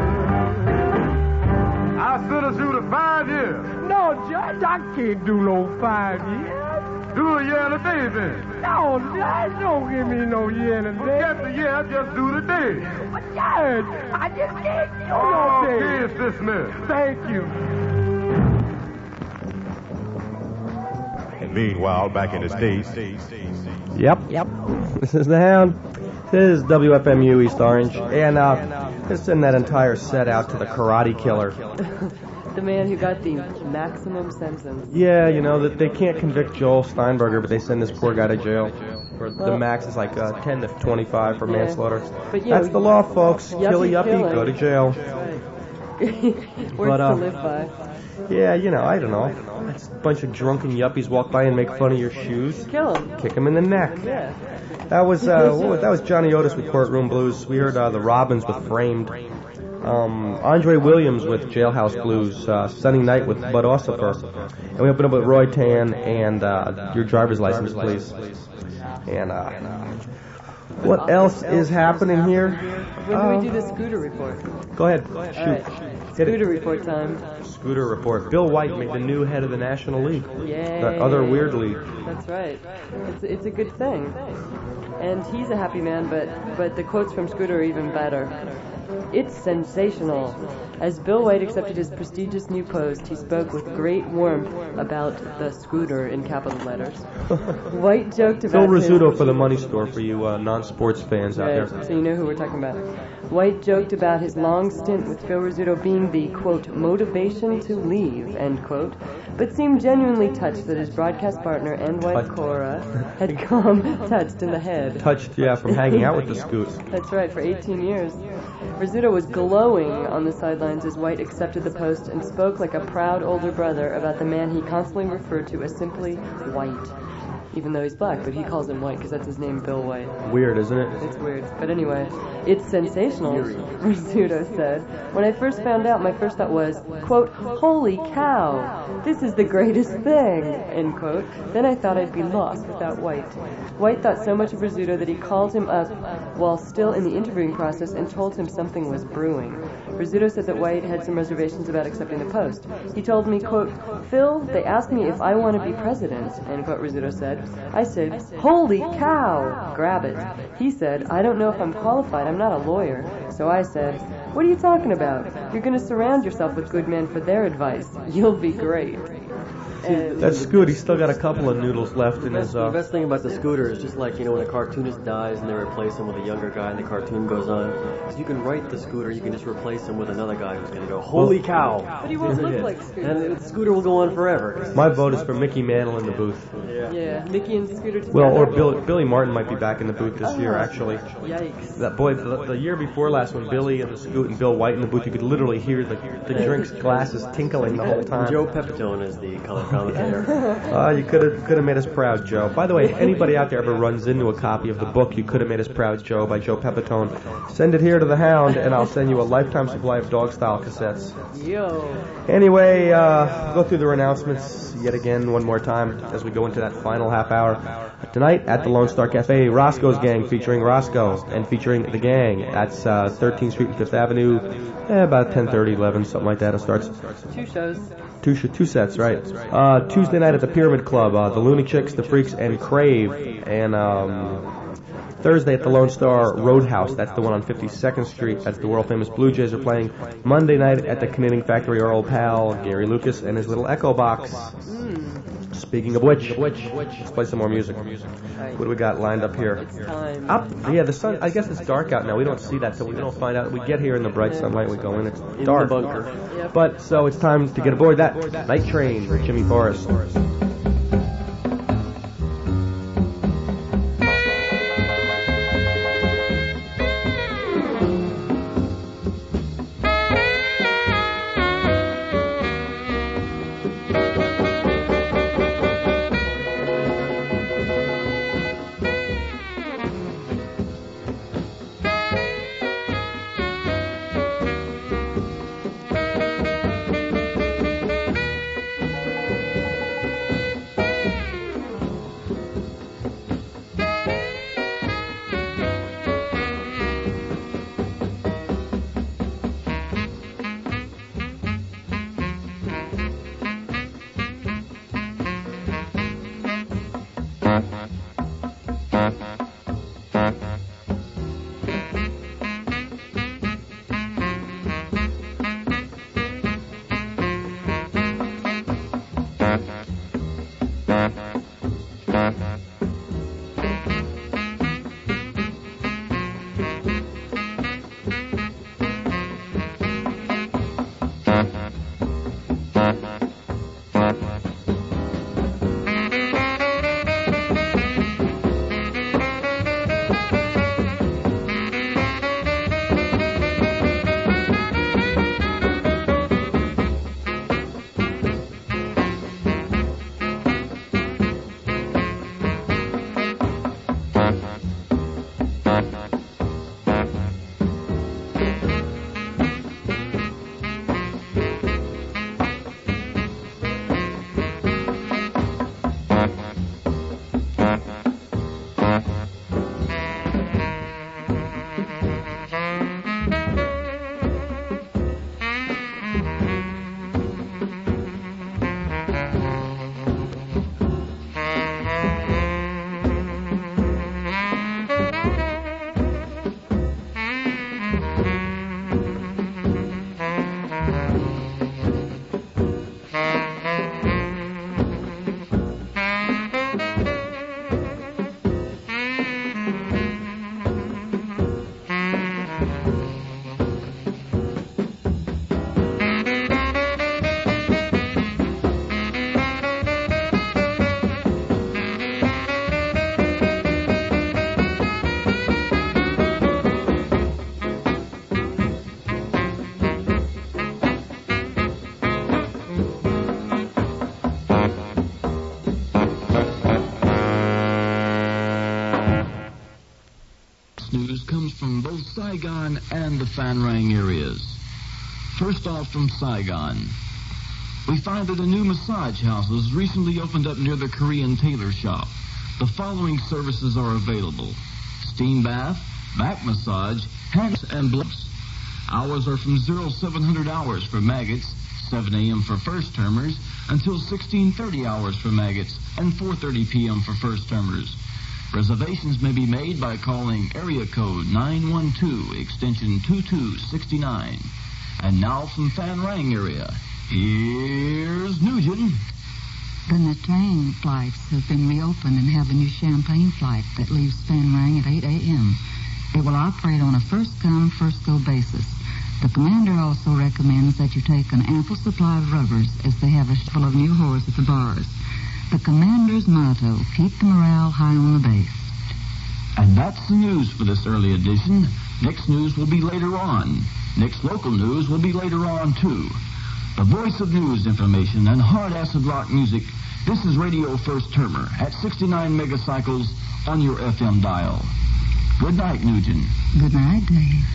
I'll sentence you to 5 years. No, Judge, I can't do no 5 years. Do a year and a day then. No, Judge, don't give me no year and a day. Forget the year, just do the day. But Judge, I just can't do no day. Case dismissed. Thank you. And meanwhile, back in the States. Yep. This is the Hound. This is WFMU East Orange. And just send that entire set out to the Karate Killer. The man who got the maximum sentence. Yeah, you know, that they can't convict Joel Steinberger, but they send this poor guy to jail. The max is like 10 to 25 for manslaughter. But, that's the law, folks. Kill a yuppie, go to jail. Words to live by. Yeah, you know, I don't know. It's a bunch of drunken yuppies walk by and make fun of your shoes. Kill him. Kick him in the neck. Yeah. That was Johnny Otis with Courtroom Blues. We heard the Robins with Framed. Andre Williams with Jailhouse Blues, Sunny Night with Bud Ossifer, and we open up with Roy Tan and Your Driver's License, Please. And what else is happening here? When do we do the Scooter report? Go ahead, shoot. Scooter report time. Scooter report. Bill White made the new head of the National League. Yay. That other weird league. That's right. It's a good thing. And he's a happy man, but the quotes from Scooter are even better. It's sensational. As Bill White accepted his prestigious new post, he spoke with great warmth about the Scooter in capital letters. White joked about Phil Rizzuto for the Money Store for you non-sports fans out there. So you know who we're talking about. White joked about his long stint with Phil Rizzuto being the, quote, motivation to leave, end quote, but seemed genuinely touched that his broadcast partner and wife Cora had come touched in the head. Touched, yeah, from hanging out with the Scoot. That's right, for 18 years. Rizzuto was glowing on the sidelines as White accepted the post and spoke like a proud older brother about the man he constantly referred to as simply White. Even though he's black, but he calls him White because that's his name, Bill White. Weird, isn't it? It's weird. But anyway, it's sensational, Rizzuto said. When I first found out, my first thought was, quote, holy cow, this is the greatest thing, end quote. Then I thought I'd be lost without White. White thought so much of Rizzuto that he called him up while still in the interviewing process and told him something was brewing. Rizzuto said that White had some reservations about accepting the post. He told me, quote, Phil, they asked me if I want to be president, end quote, Rizzuto said. I said, holy cow, grab it. He said, I don't know if I'm qualified, I'm not a lawyer. So I said, what are you talking about? You're going to surround yourself with good men for their advice. You'll be great. That Scoot, he's still got a couple of noodles left in his... The best thing about the Scooter is just like, when a cartoonist dies and they replace him with a younger guy and the cartoon goes on, is you can write the Scooter, you can just replace him with another guy who's going to go, holy cow! But he won't look like Scooter. And the Scooter will go on forever. My vote is for Mickey Mantle in the booth. Yeah, Mickey and Scooter together. Well, or Billy Martin might be back in the booth this year, actually. Yikes. That boy, the year before last, when Billy and the Scoot and Bill White in the booth, you could literally hear the drinks glasses tinkling the whole time. Joe Pepitone is the color commentator. You could have made us proud, Joe. By the way, anybody out there ever runs into a copy of the book You Could Have Made Us Proud, Joe, by Joe Pepitone, send it here to the Hound, and I'll send you a lifetime supply of dog-style cassettes. Yo. Anyway, go through the announcements yet again one more time as we go into that final half hour. Tonight at the Lone Star Cafe, Roscoe's Gang featuring Roscoe and featuring the gang. That's 13th Street and 5th Avenue, about 10:30, 11, something like that. It starts. 2 shows. Two sets, right. Tuesday night at the Pyramid Club, the Looney Chicks, the Freaks, and Crave. And Thursday at the Lone Star Roadhouse. That's the one on 52nd Street. That's the world-famous Blue Jays are playing. Monday night at the Knitting Factory, our old pal, Gary Lucas, and his little Echo Box. Speaking of which, let's play some more music. What do we got lined up here? It's time. Up. Yeah, the sun, I guess it's dark out now. We don't see that, so we don't find out. We get here in the bright sunlight, we go in, it's dark. In the bunker. Yep. But, so it's time to get aboard that Night Train with Jimmy Forrest. Saigon and the Phan Rang areas. First off from Saigon, we find that a new massage house has recently opened up near the Korean tailor shop. The following services are available: steam bath, back massage, hands and blocks. Hours are from 0700 hours for maggots, 7 a.m. for first-termers, until 1630 hours for maggots, and 4:30 p.m. for first-termers. Reservations may be made by calling area code 912, extension 2269. And now from Phan Rang area, here's Nugent. Then the train flights have been reopened and have a new Champagne flight that leaves Fan Rang at 8 a.m. It will operate on a first-come, first-go basis. The commander also recommends that you take an ample supply of rubbers, as they have a full of new whores at the bars. The commander's motto, keep the morale high on the base. And that's the news for this early edition. Next news will be later on. Next local news will be later on, too. The voice of news information and hard acid rock music. This is Radio First Termer at 69 megacycles on your FM dial. Good night, Nugent. Good night, Dave.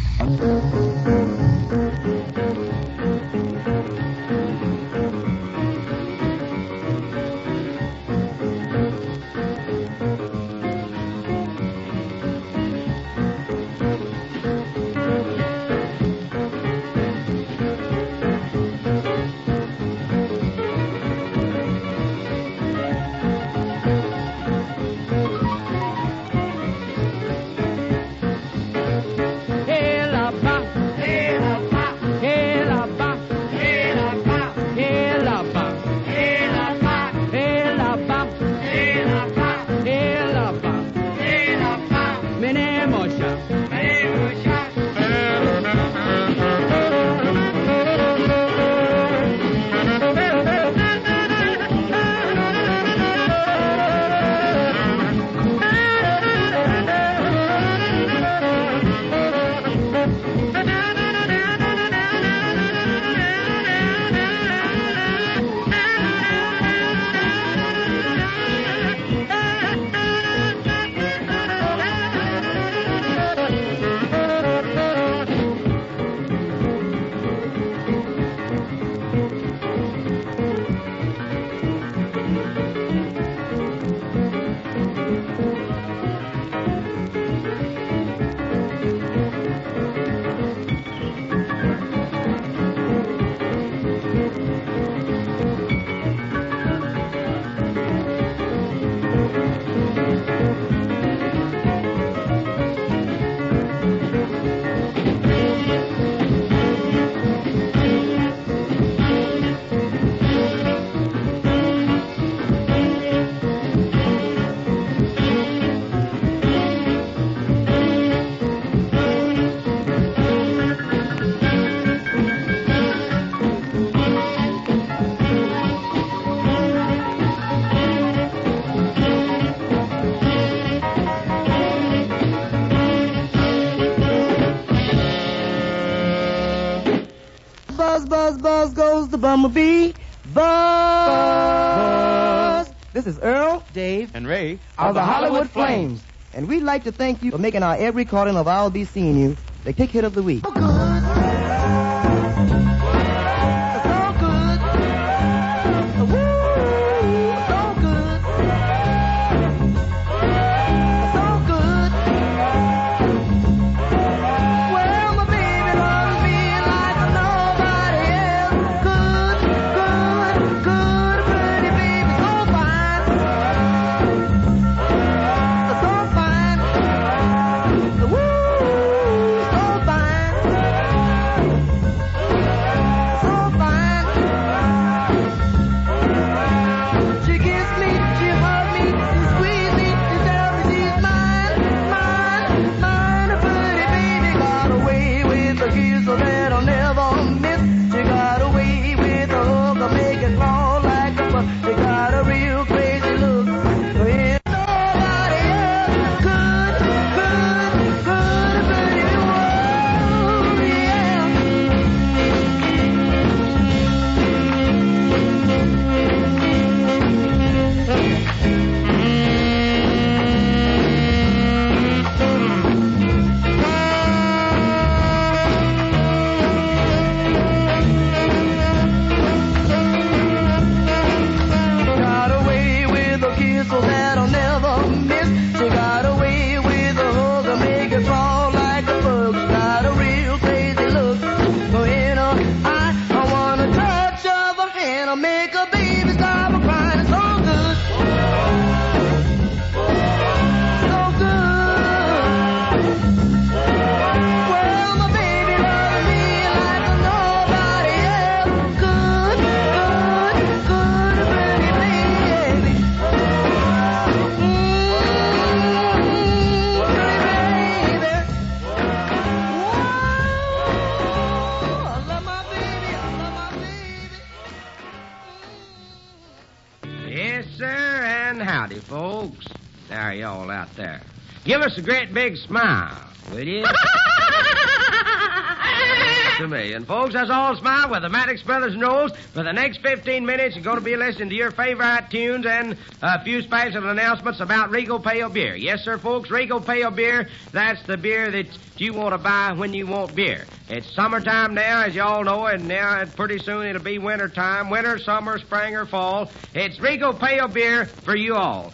Buzz goes the bumblebee. Buzz. This is Earl, Dave, and Ray of the Hollywood Flames. And we'd like to thank you for making our every recording of I'll Be Seeing You the kick hit of the week. Woo, so fine. folks. There, y'all out there. Give us a great big smile, will you? To me. And, folks, that's all smile with the Maddox Brothers Knowles. For the next 15 minutes, you're going to be listening to your favorite tunes and a few special announcements about Regal Pale Beer. Yes, sir, folks, Regal Pale Beer, that's the beer that you want to buy when you want beer. It's summertime now, as you all know, and now pretty soon it'll be winter time. Winter, summer, spring, or fall. It's Regal Pale Beer for you all.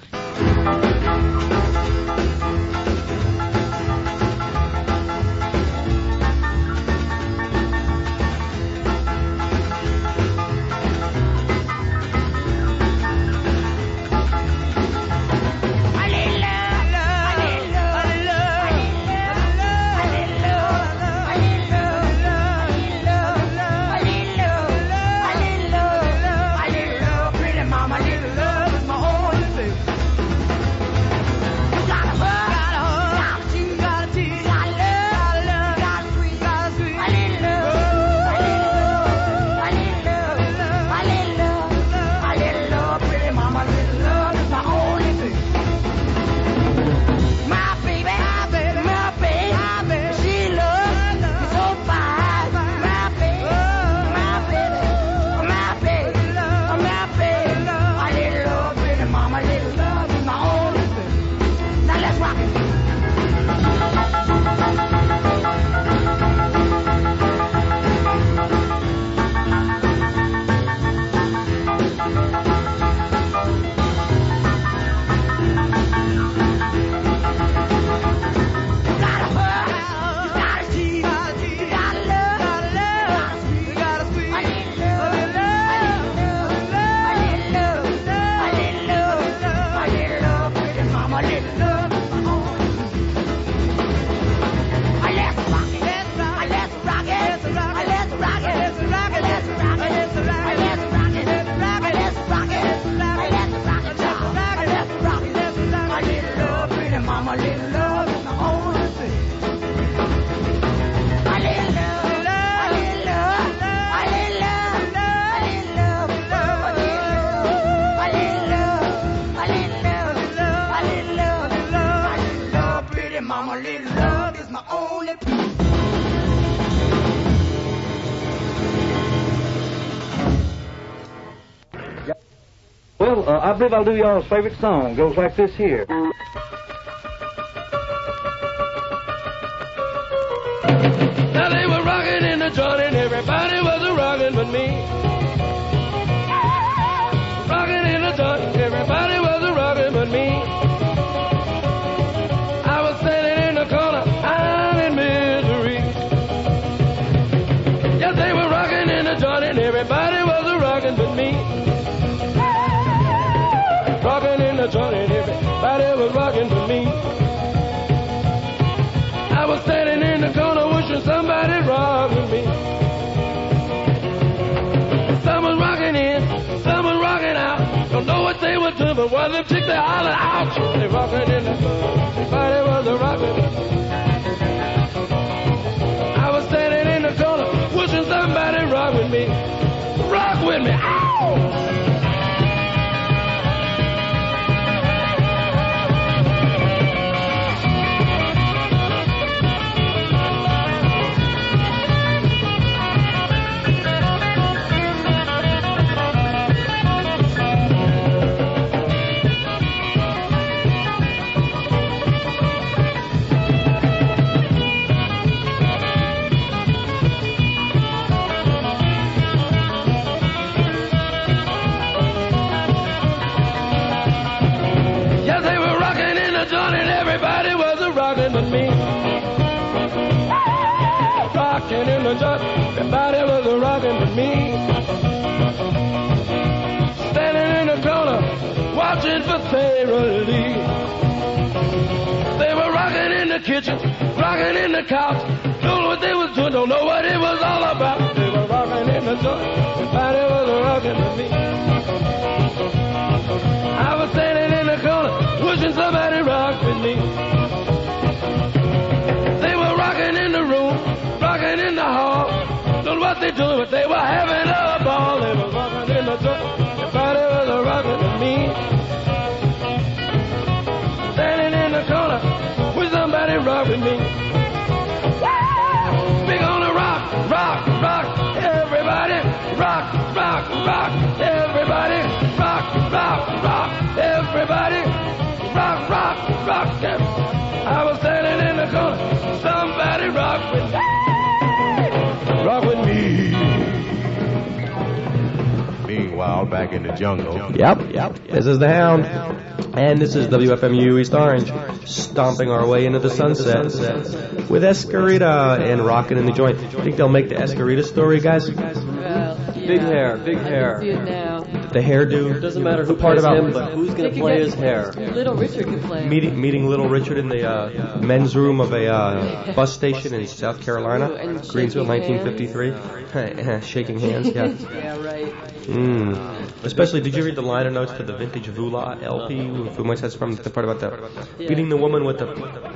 Well, I believe I'll do y'all's favorite song. Goes like this here. Now they were rocking in the joint and everybody was a rocking but me. Rocking in the joint, everybody was a rocking but me. I was standing in the corner, I'm in misery. Yes, they were rocking in the joint and everybody was a rocking but me. Rocking in the joint and everybody was rocking for me. I was standing in the corner wishing somebody rock with me. Some was rocking in, some was rocking out. Don't know what they were doing, but one of them chicks they hollered out. They rocking in the joint, everybody was a rocking. I was standing in the corner wishing somebody rock with me. Rock with me, ow! Rocking in the joint, everybody was a rocking with me. Standing in the corner, watching for Sarah Lee. They were rocking in the kitchen, rocking in the couch. Don't know what they was doing, don't know what it was all about. They were rocking in the joint, everybody was a rocking with me. I was standing in the corner, wishing somebody rocked with me. They were rocking in the room, rocking in the hall. Don't know what they doing, but they were having a ball. They were rocking in the joint, everybody was a rocking with me. with me. We're gonna rock, rock, rock, everybody. Rock, rock, rock, everybody. Rock, rock, rock, everybody. Rock, rock, rock, I was standing in the corner. Somebody rock with me. Rock with me. Meanwhile, back in the jungle. Yep. This is the Hound. And this is WFMU East Orange, stomping our way into the sunset with Escarita and rocking in the joint. Think they'll make the Escarita story, guys? Well, Big hair, big hair. I see it now. The hairdo. It doesn't matter who part plays about him, but who's going to play his hair? Little Richard could play. Meeting Little Richard in the men's room of a bus station in South Carolina, Greensville, 1953. Shaking hands, yeah. Yeah, right. Especially, did you read the liner notes to the Vintage Vula LP? Fu Manchu's from the part about the beating the woman with the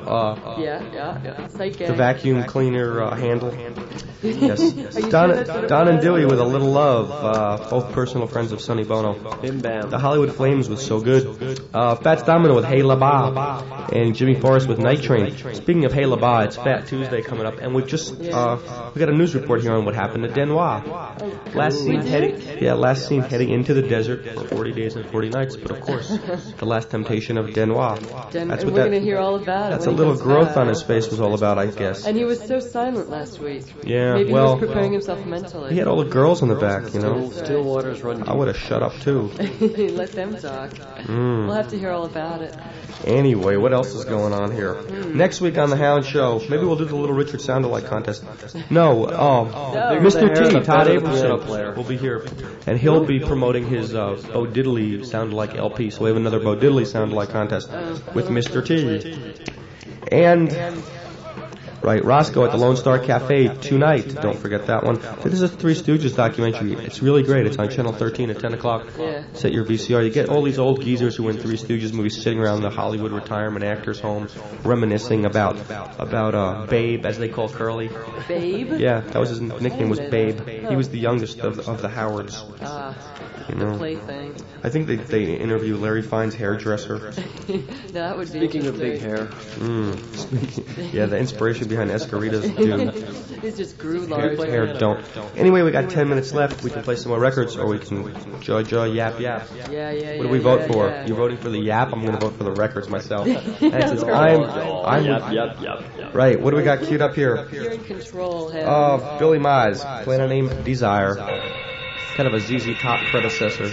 the vacuum cleaner handle. Yes. Don and Dewey with A Little Love, both personal friends of Sonny Bono. Bim Bam. The Hollywood Flames was so good. Fats Domino with Hey La Ba, and Jimmy Forrest with Night Train. Speaking of Hey La Ba, it's Fat Tuesday coming up, and we got a news report here on what happened to Denois. Last seen heading into the desert for 40 days and 40 nights, but of course, the last temptation of Denois. That's what we're going to hear all about it. That's a little growth on his face was all about, I guess. And he was so silent last week. Yeah, maybe well, he was preparing himself mentally. He had all the girls in the back, you know. Still waters run deep. I would have shut up too. Let them talk. We'll have to hear all about it. Anyway, what else is going on here? Next week on the Hound Show, maybe we'll do the Little Richard Sound-Alike contest. No, Mr. T, Todd Abramson, will be here, and he'll be promoting his Bo Diddley Sound-Alike LP. So we have another Bo Diddley Sound-Alike contest with Mr. T. And right, Roscoe at the Lone Star Cafe tonight. Don't forget that one. This is a Three Stooges documentary. It's really great. It's on Channel 13 at 10 o'clock. Yeah. Set your VCR. You get all these old geezers who were in Three Stooges movies sitting around the Hollywood retirement actors' home, reminiscing about Babe, as they call Curly. Babe? Yeah, that was his nickname, was Babe. He was the youngest of the Howards. The plaything. I think they interview Larry Fine's hairdresser. That would be Speaking of big hair. Yeah, the inspiration behind Escarita's dude. It just grew large. Hair don't. Anyway, we got 10 minutes left. We can play some more records, or we can yap. Yeah. What do we vote for? You're voting for the yap? I'm going to vote for the records myself. And it says, I'm Yap. Right, what do we got queued up here? You're in control, Billy Mize, playing a name Desire. Kind of a ZZ Top predecessor.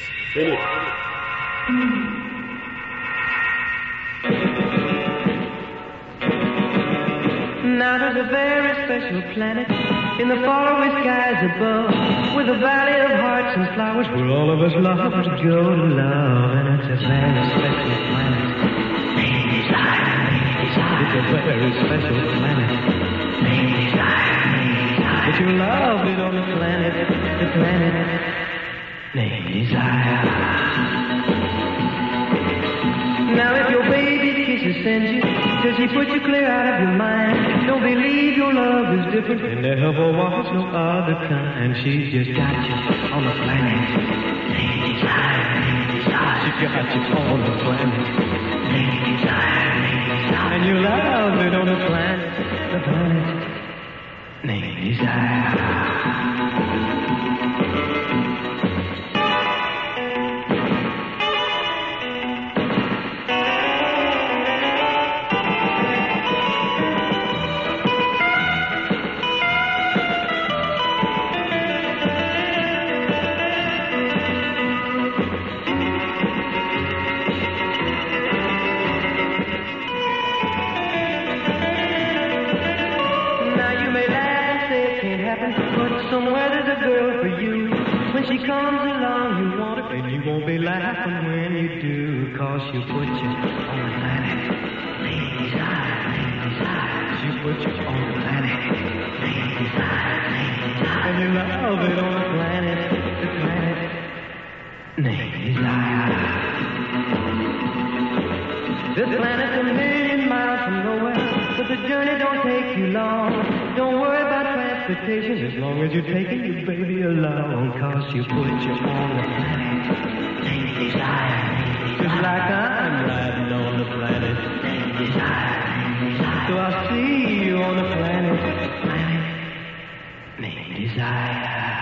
Now there's a very special planet in the faraway skies above, with a valley of hearts and flowers where all of us love to go to love. And it's a very special planet. It's a very special planet. But you love it on the planet named Desire. Now if your baby kisses sends you, does he put you clear out of your mind? Don't believe your love is different, and there ever was no other kind. She's just got you on the planet named Desire. She got you on the planet named Desire. And you love it on the planet named Desire. Somewhere there's a girl for you. When she comes along, you want her, and you won't be laughing when you do, 'cause she'll put you on the planet named Desire. She'll put you on the planet named Desire. And you love it on the planet named Desire. This planet's a million miles from nowhere, but the journey don't take you long. Don't worry about transportation as long as you're taking your baby along, 'cause she'll put you on the planet named Desire. Just like I'm riding on the planet named Desire. So I'll see you on the planet named Desire.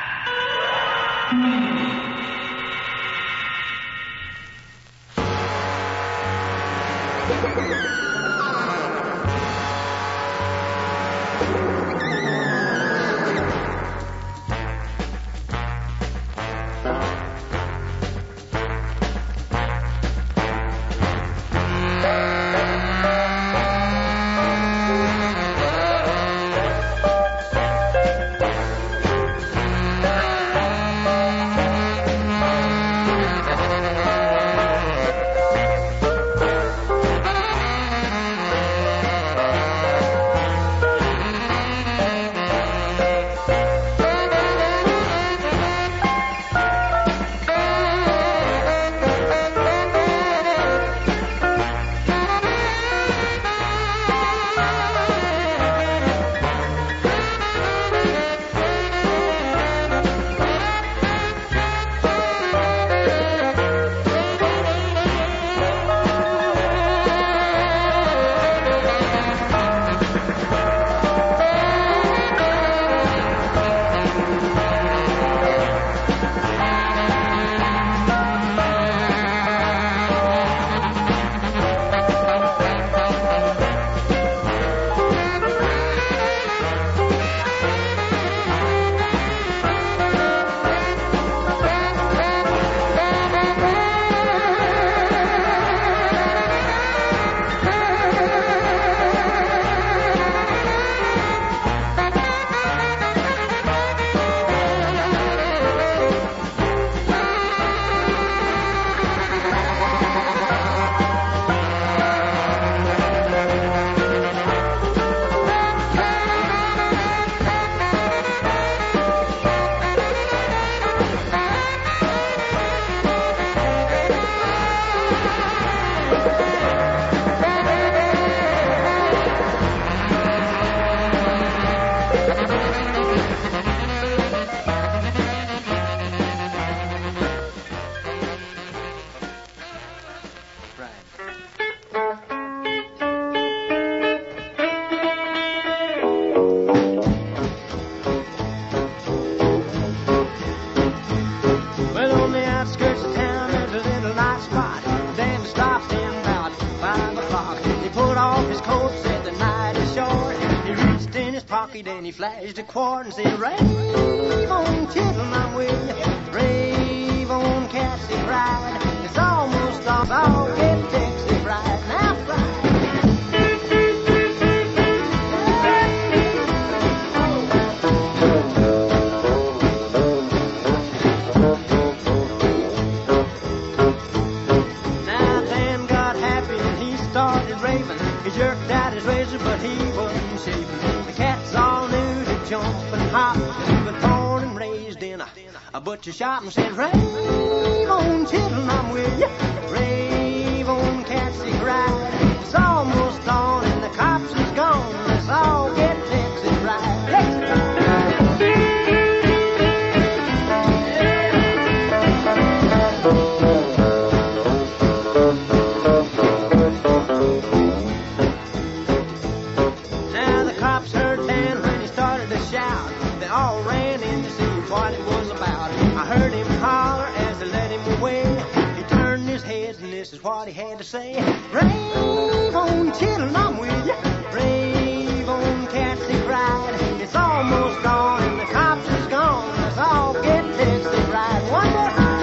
Then he flashed a quart and said, rave on children, I'm with you. Rave on Cassie Bride. It's almost all get Dixie Bride. Now, Now Dan got happy and he started raving. He jerked out his razor, but he wasn't shaving. All new to jump and hop, but born and raised in a butcher shop, and said, rave on children, I'm with you. Rave on Cassie Bride. It's almost dawn and the cops is gone. Let's all get Dixie Bride. Now the cops heard Dan when he started to shout. They all ran in to see what it was about. I heard him holler as they led him away. He turned his head and this is what he had to say. Rave on children, I'm with you. Rave on Cassie Bride. It's almost dawn and the cops is gone. Let's all get Dixie Bride. One more time.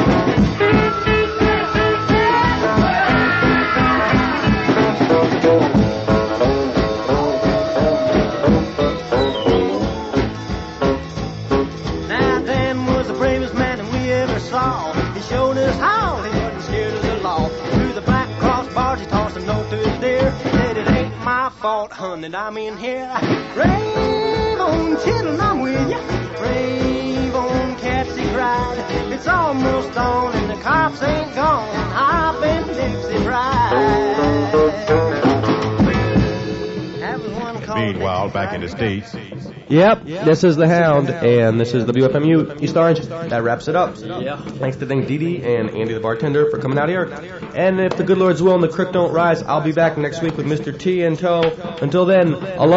Now Dan was the bravest man that we ever saw. He showed us how he wasn't scared of the law. Through the black cross bars he tossed a note to his dear. Said it ain't my fault, hun, that I'm in here. Rave on children, I'm with ya. Rave on Cassie Bride. It's almost dawn and the cops ain't gone. I've been Dixie Bride. That was one Meanwhile, back in the States. Yep, this is the Hound, and this is WFMU East Orange. That wraps it up. Yeah. Thanks to Ding Dee and Andy the bartender for coming out here. And if the good Lord's will and the creek don't rise, I'll be back next week with Mr. T in tow. Until then,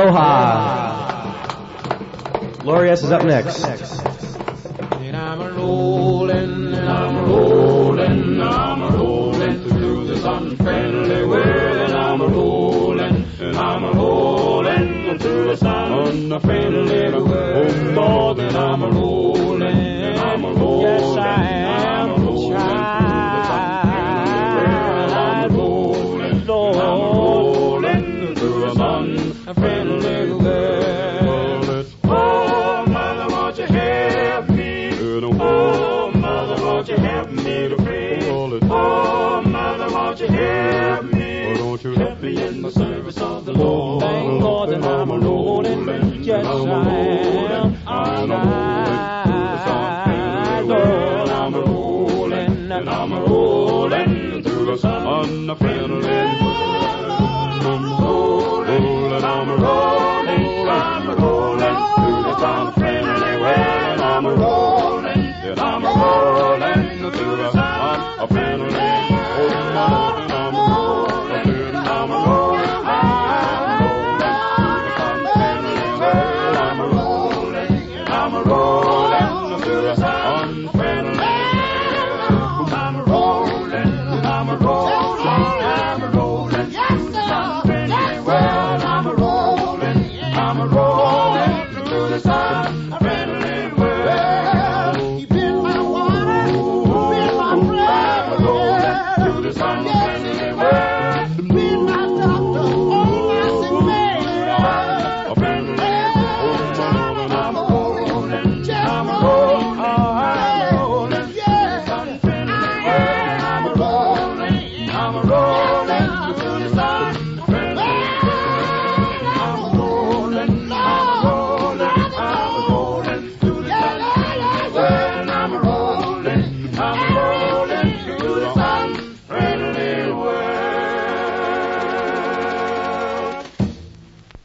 aloha. Glorious is up next. And I'm a-rolling, and I'm a-rolling, I'm a-rolling through this unfriendly world. And I'm a-rolling, and I'm a-rolling through this unfriendly world. Oh, Lord, and I'm a-rolling, and I'm a-rolling. Yes, I am a child. I'm rolling, Lord, I'm rolling through this unfriendly world. Oh, Mother, won't you help me? Oh, Mother, won't you help me to pray? Oh, Mother, won't you help me? Help me in the service of the Lord. Thank God that I'm a rolling. Yes, I am. I'm a Lord, I'm a rolling, and I'm a rolling through the unfriendly world. I'm rolling, I'm a rolling, I'm a rolling through this unfriendly world. I'm a rolling, and I'm a rolling through the unfriendly world. I'm a rolling, I'm a rolling, I'm a rolling through the unfriendly world. I'm a rolling, I'm a rolling, I'm a rolling through the unfriendly world. I'm a rolling, I'm a rolling through the unfriendly world.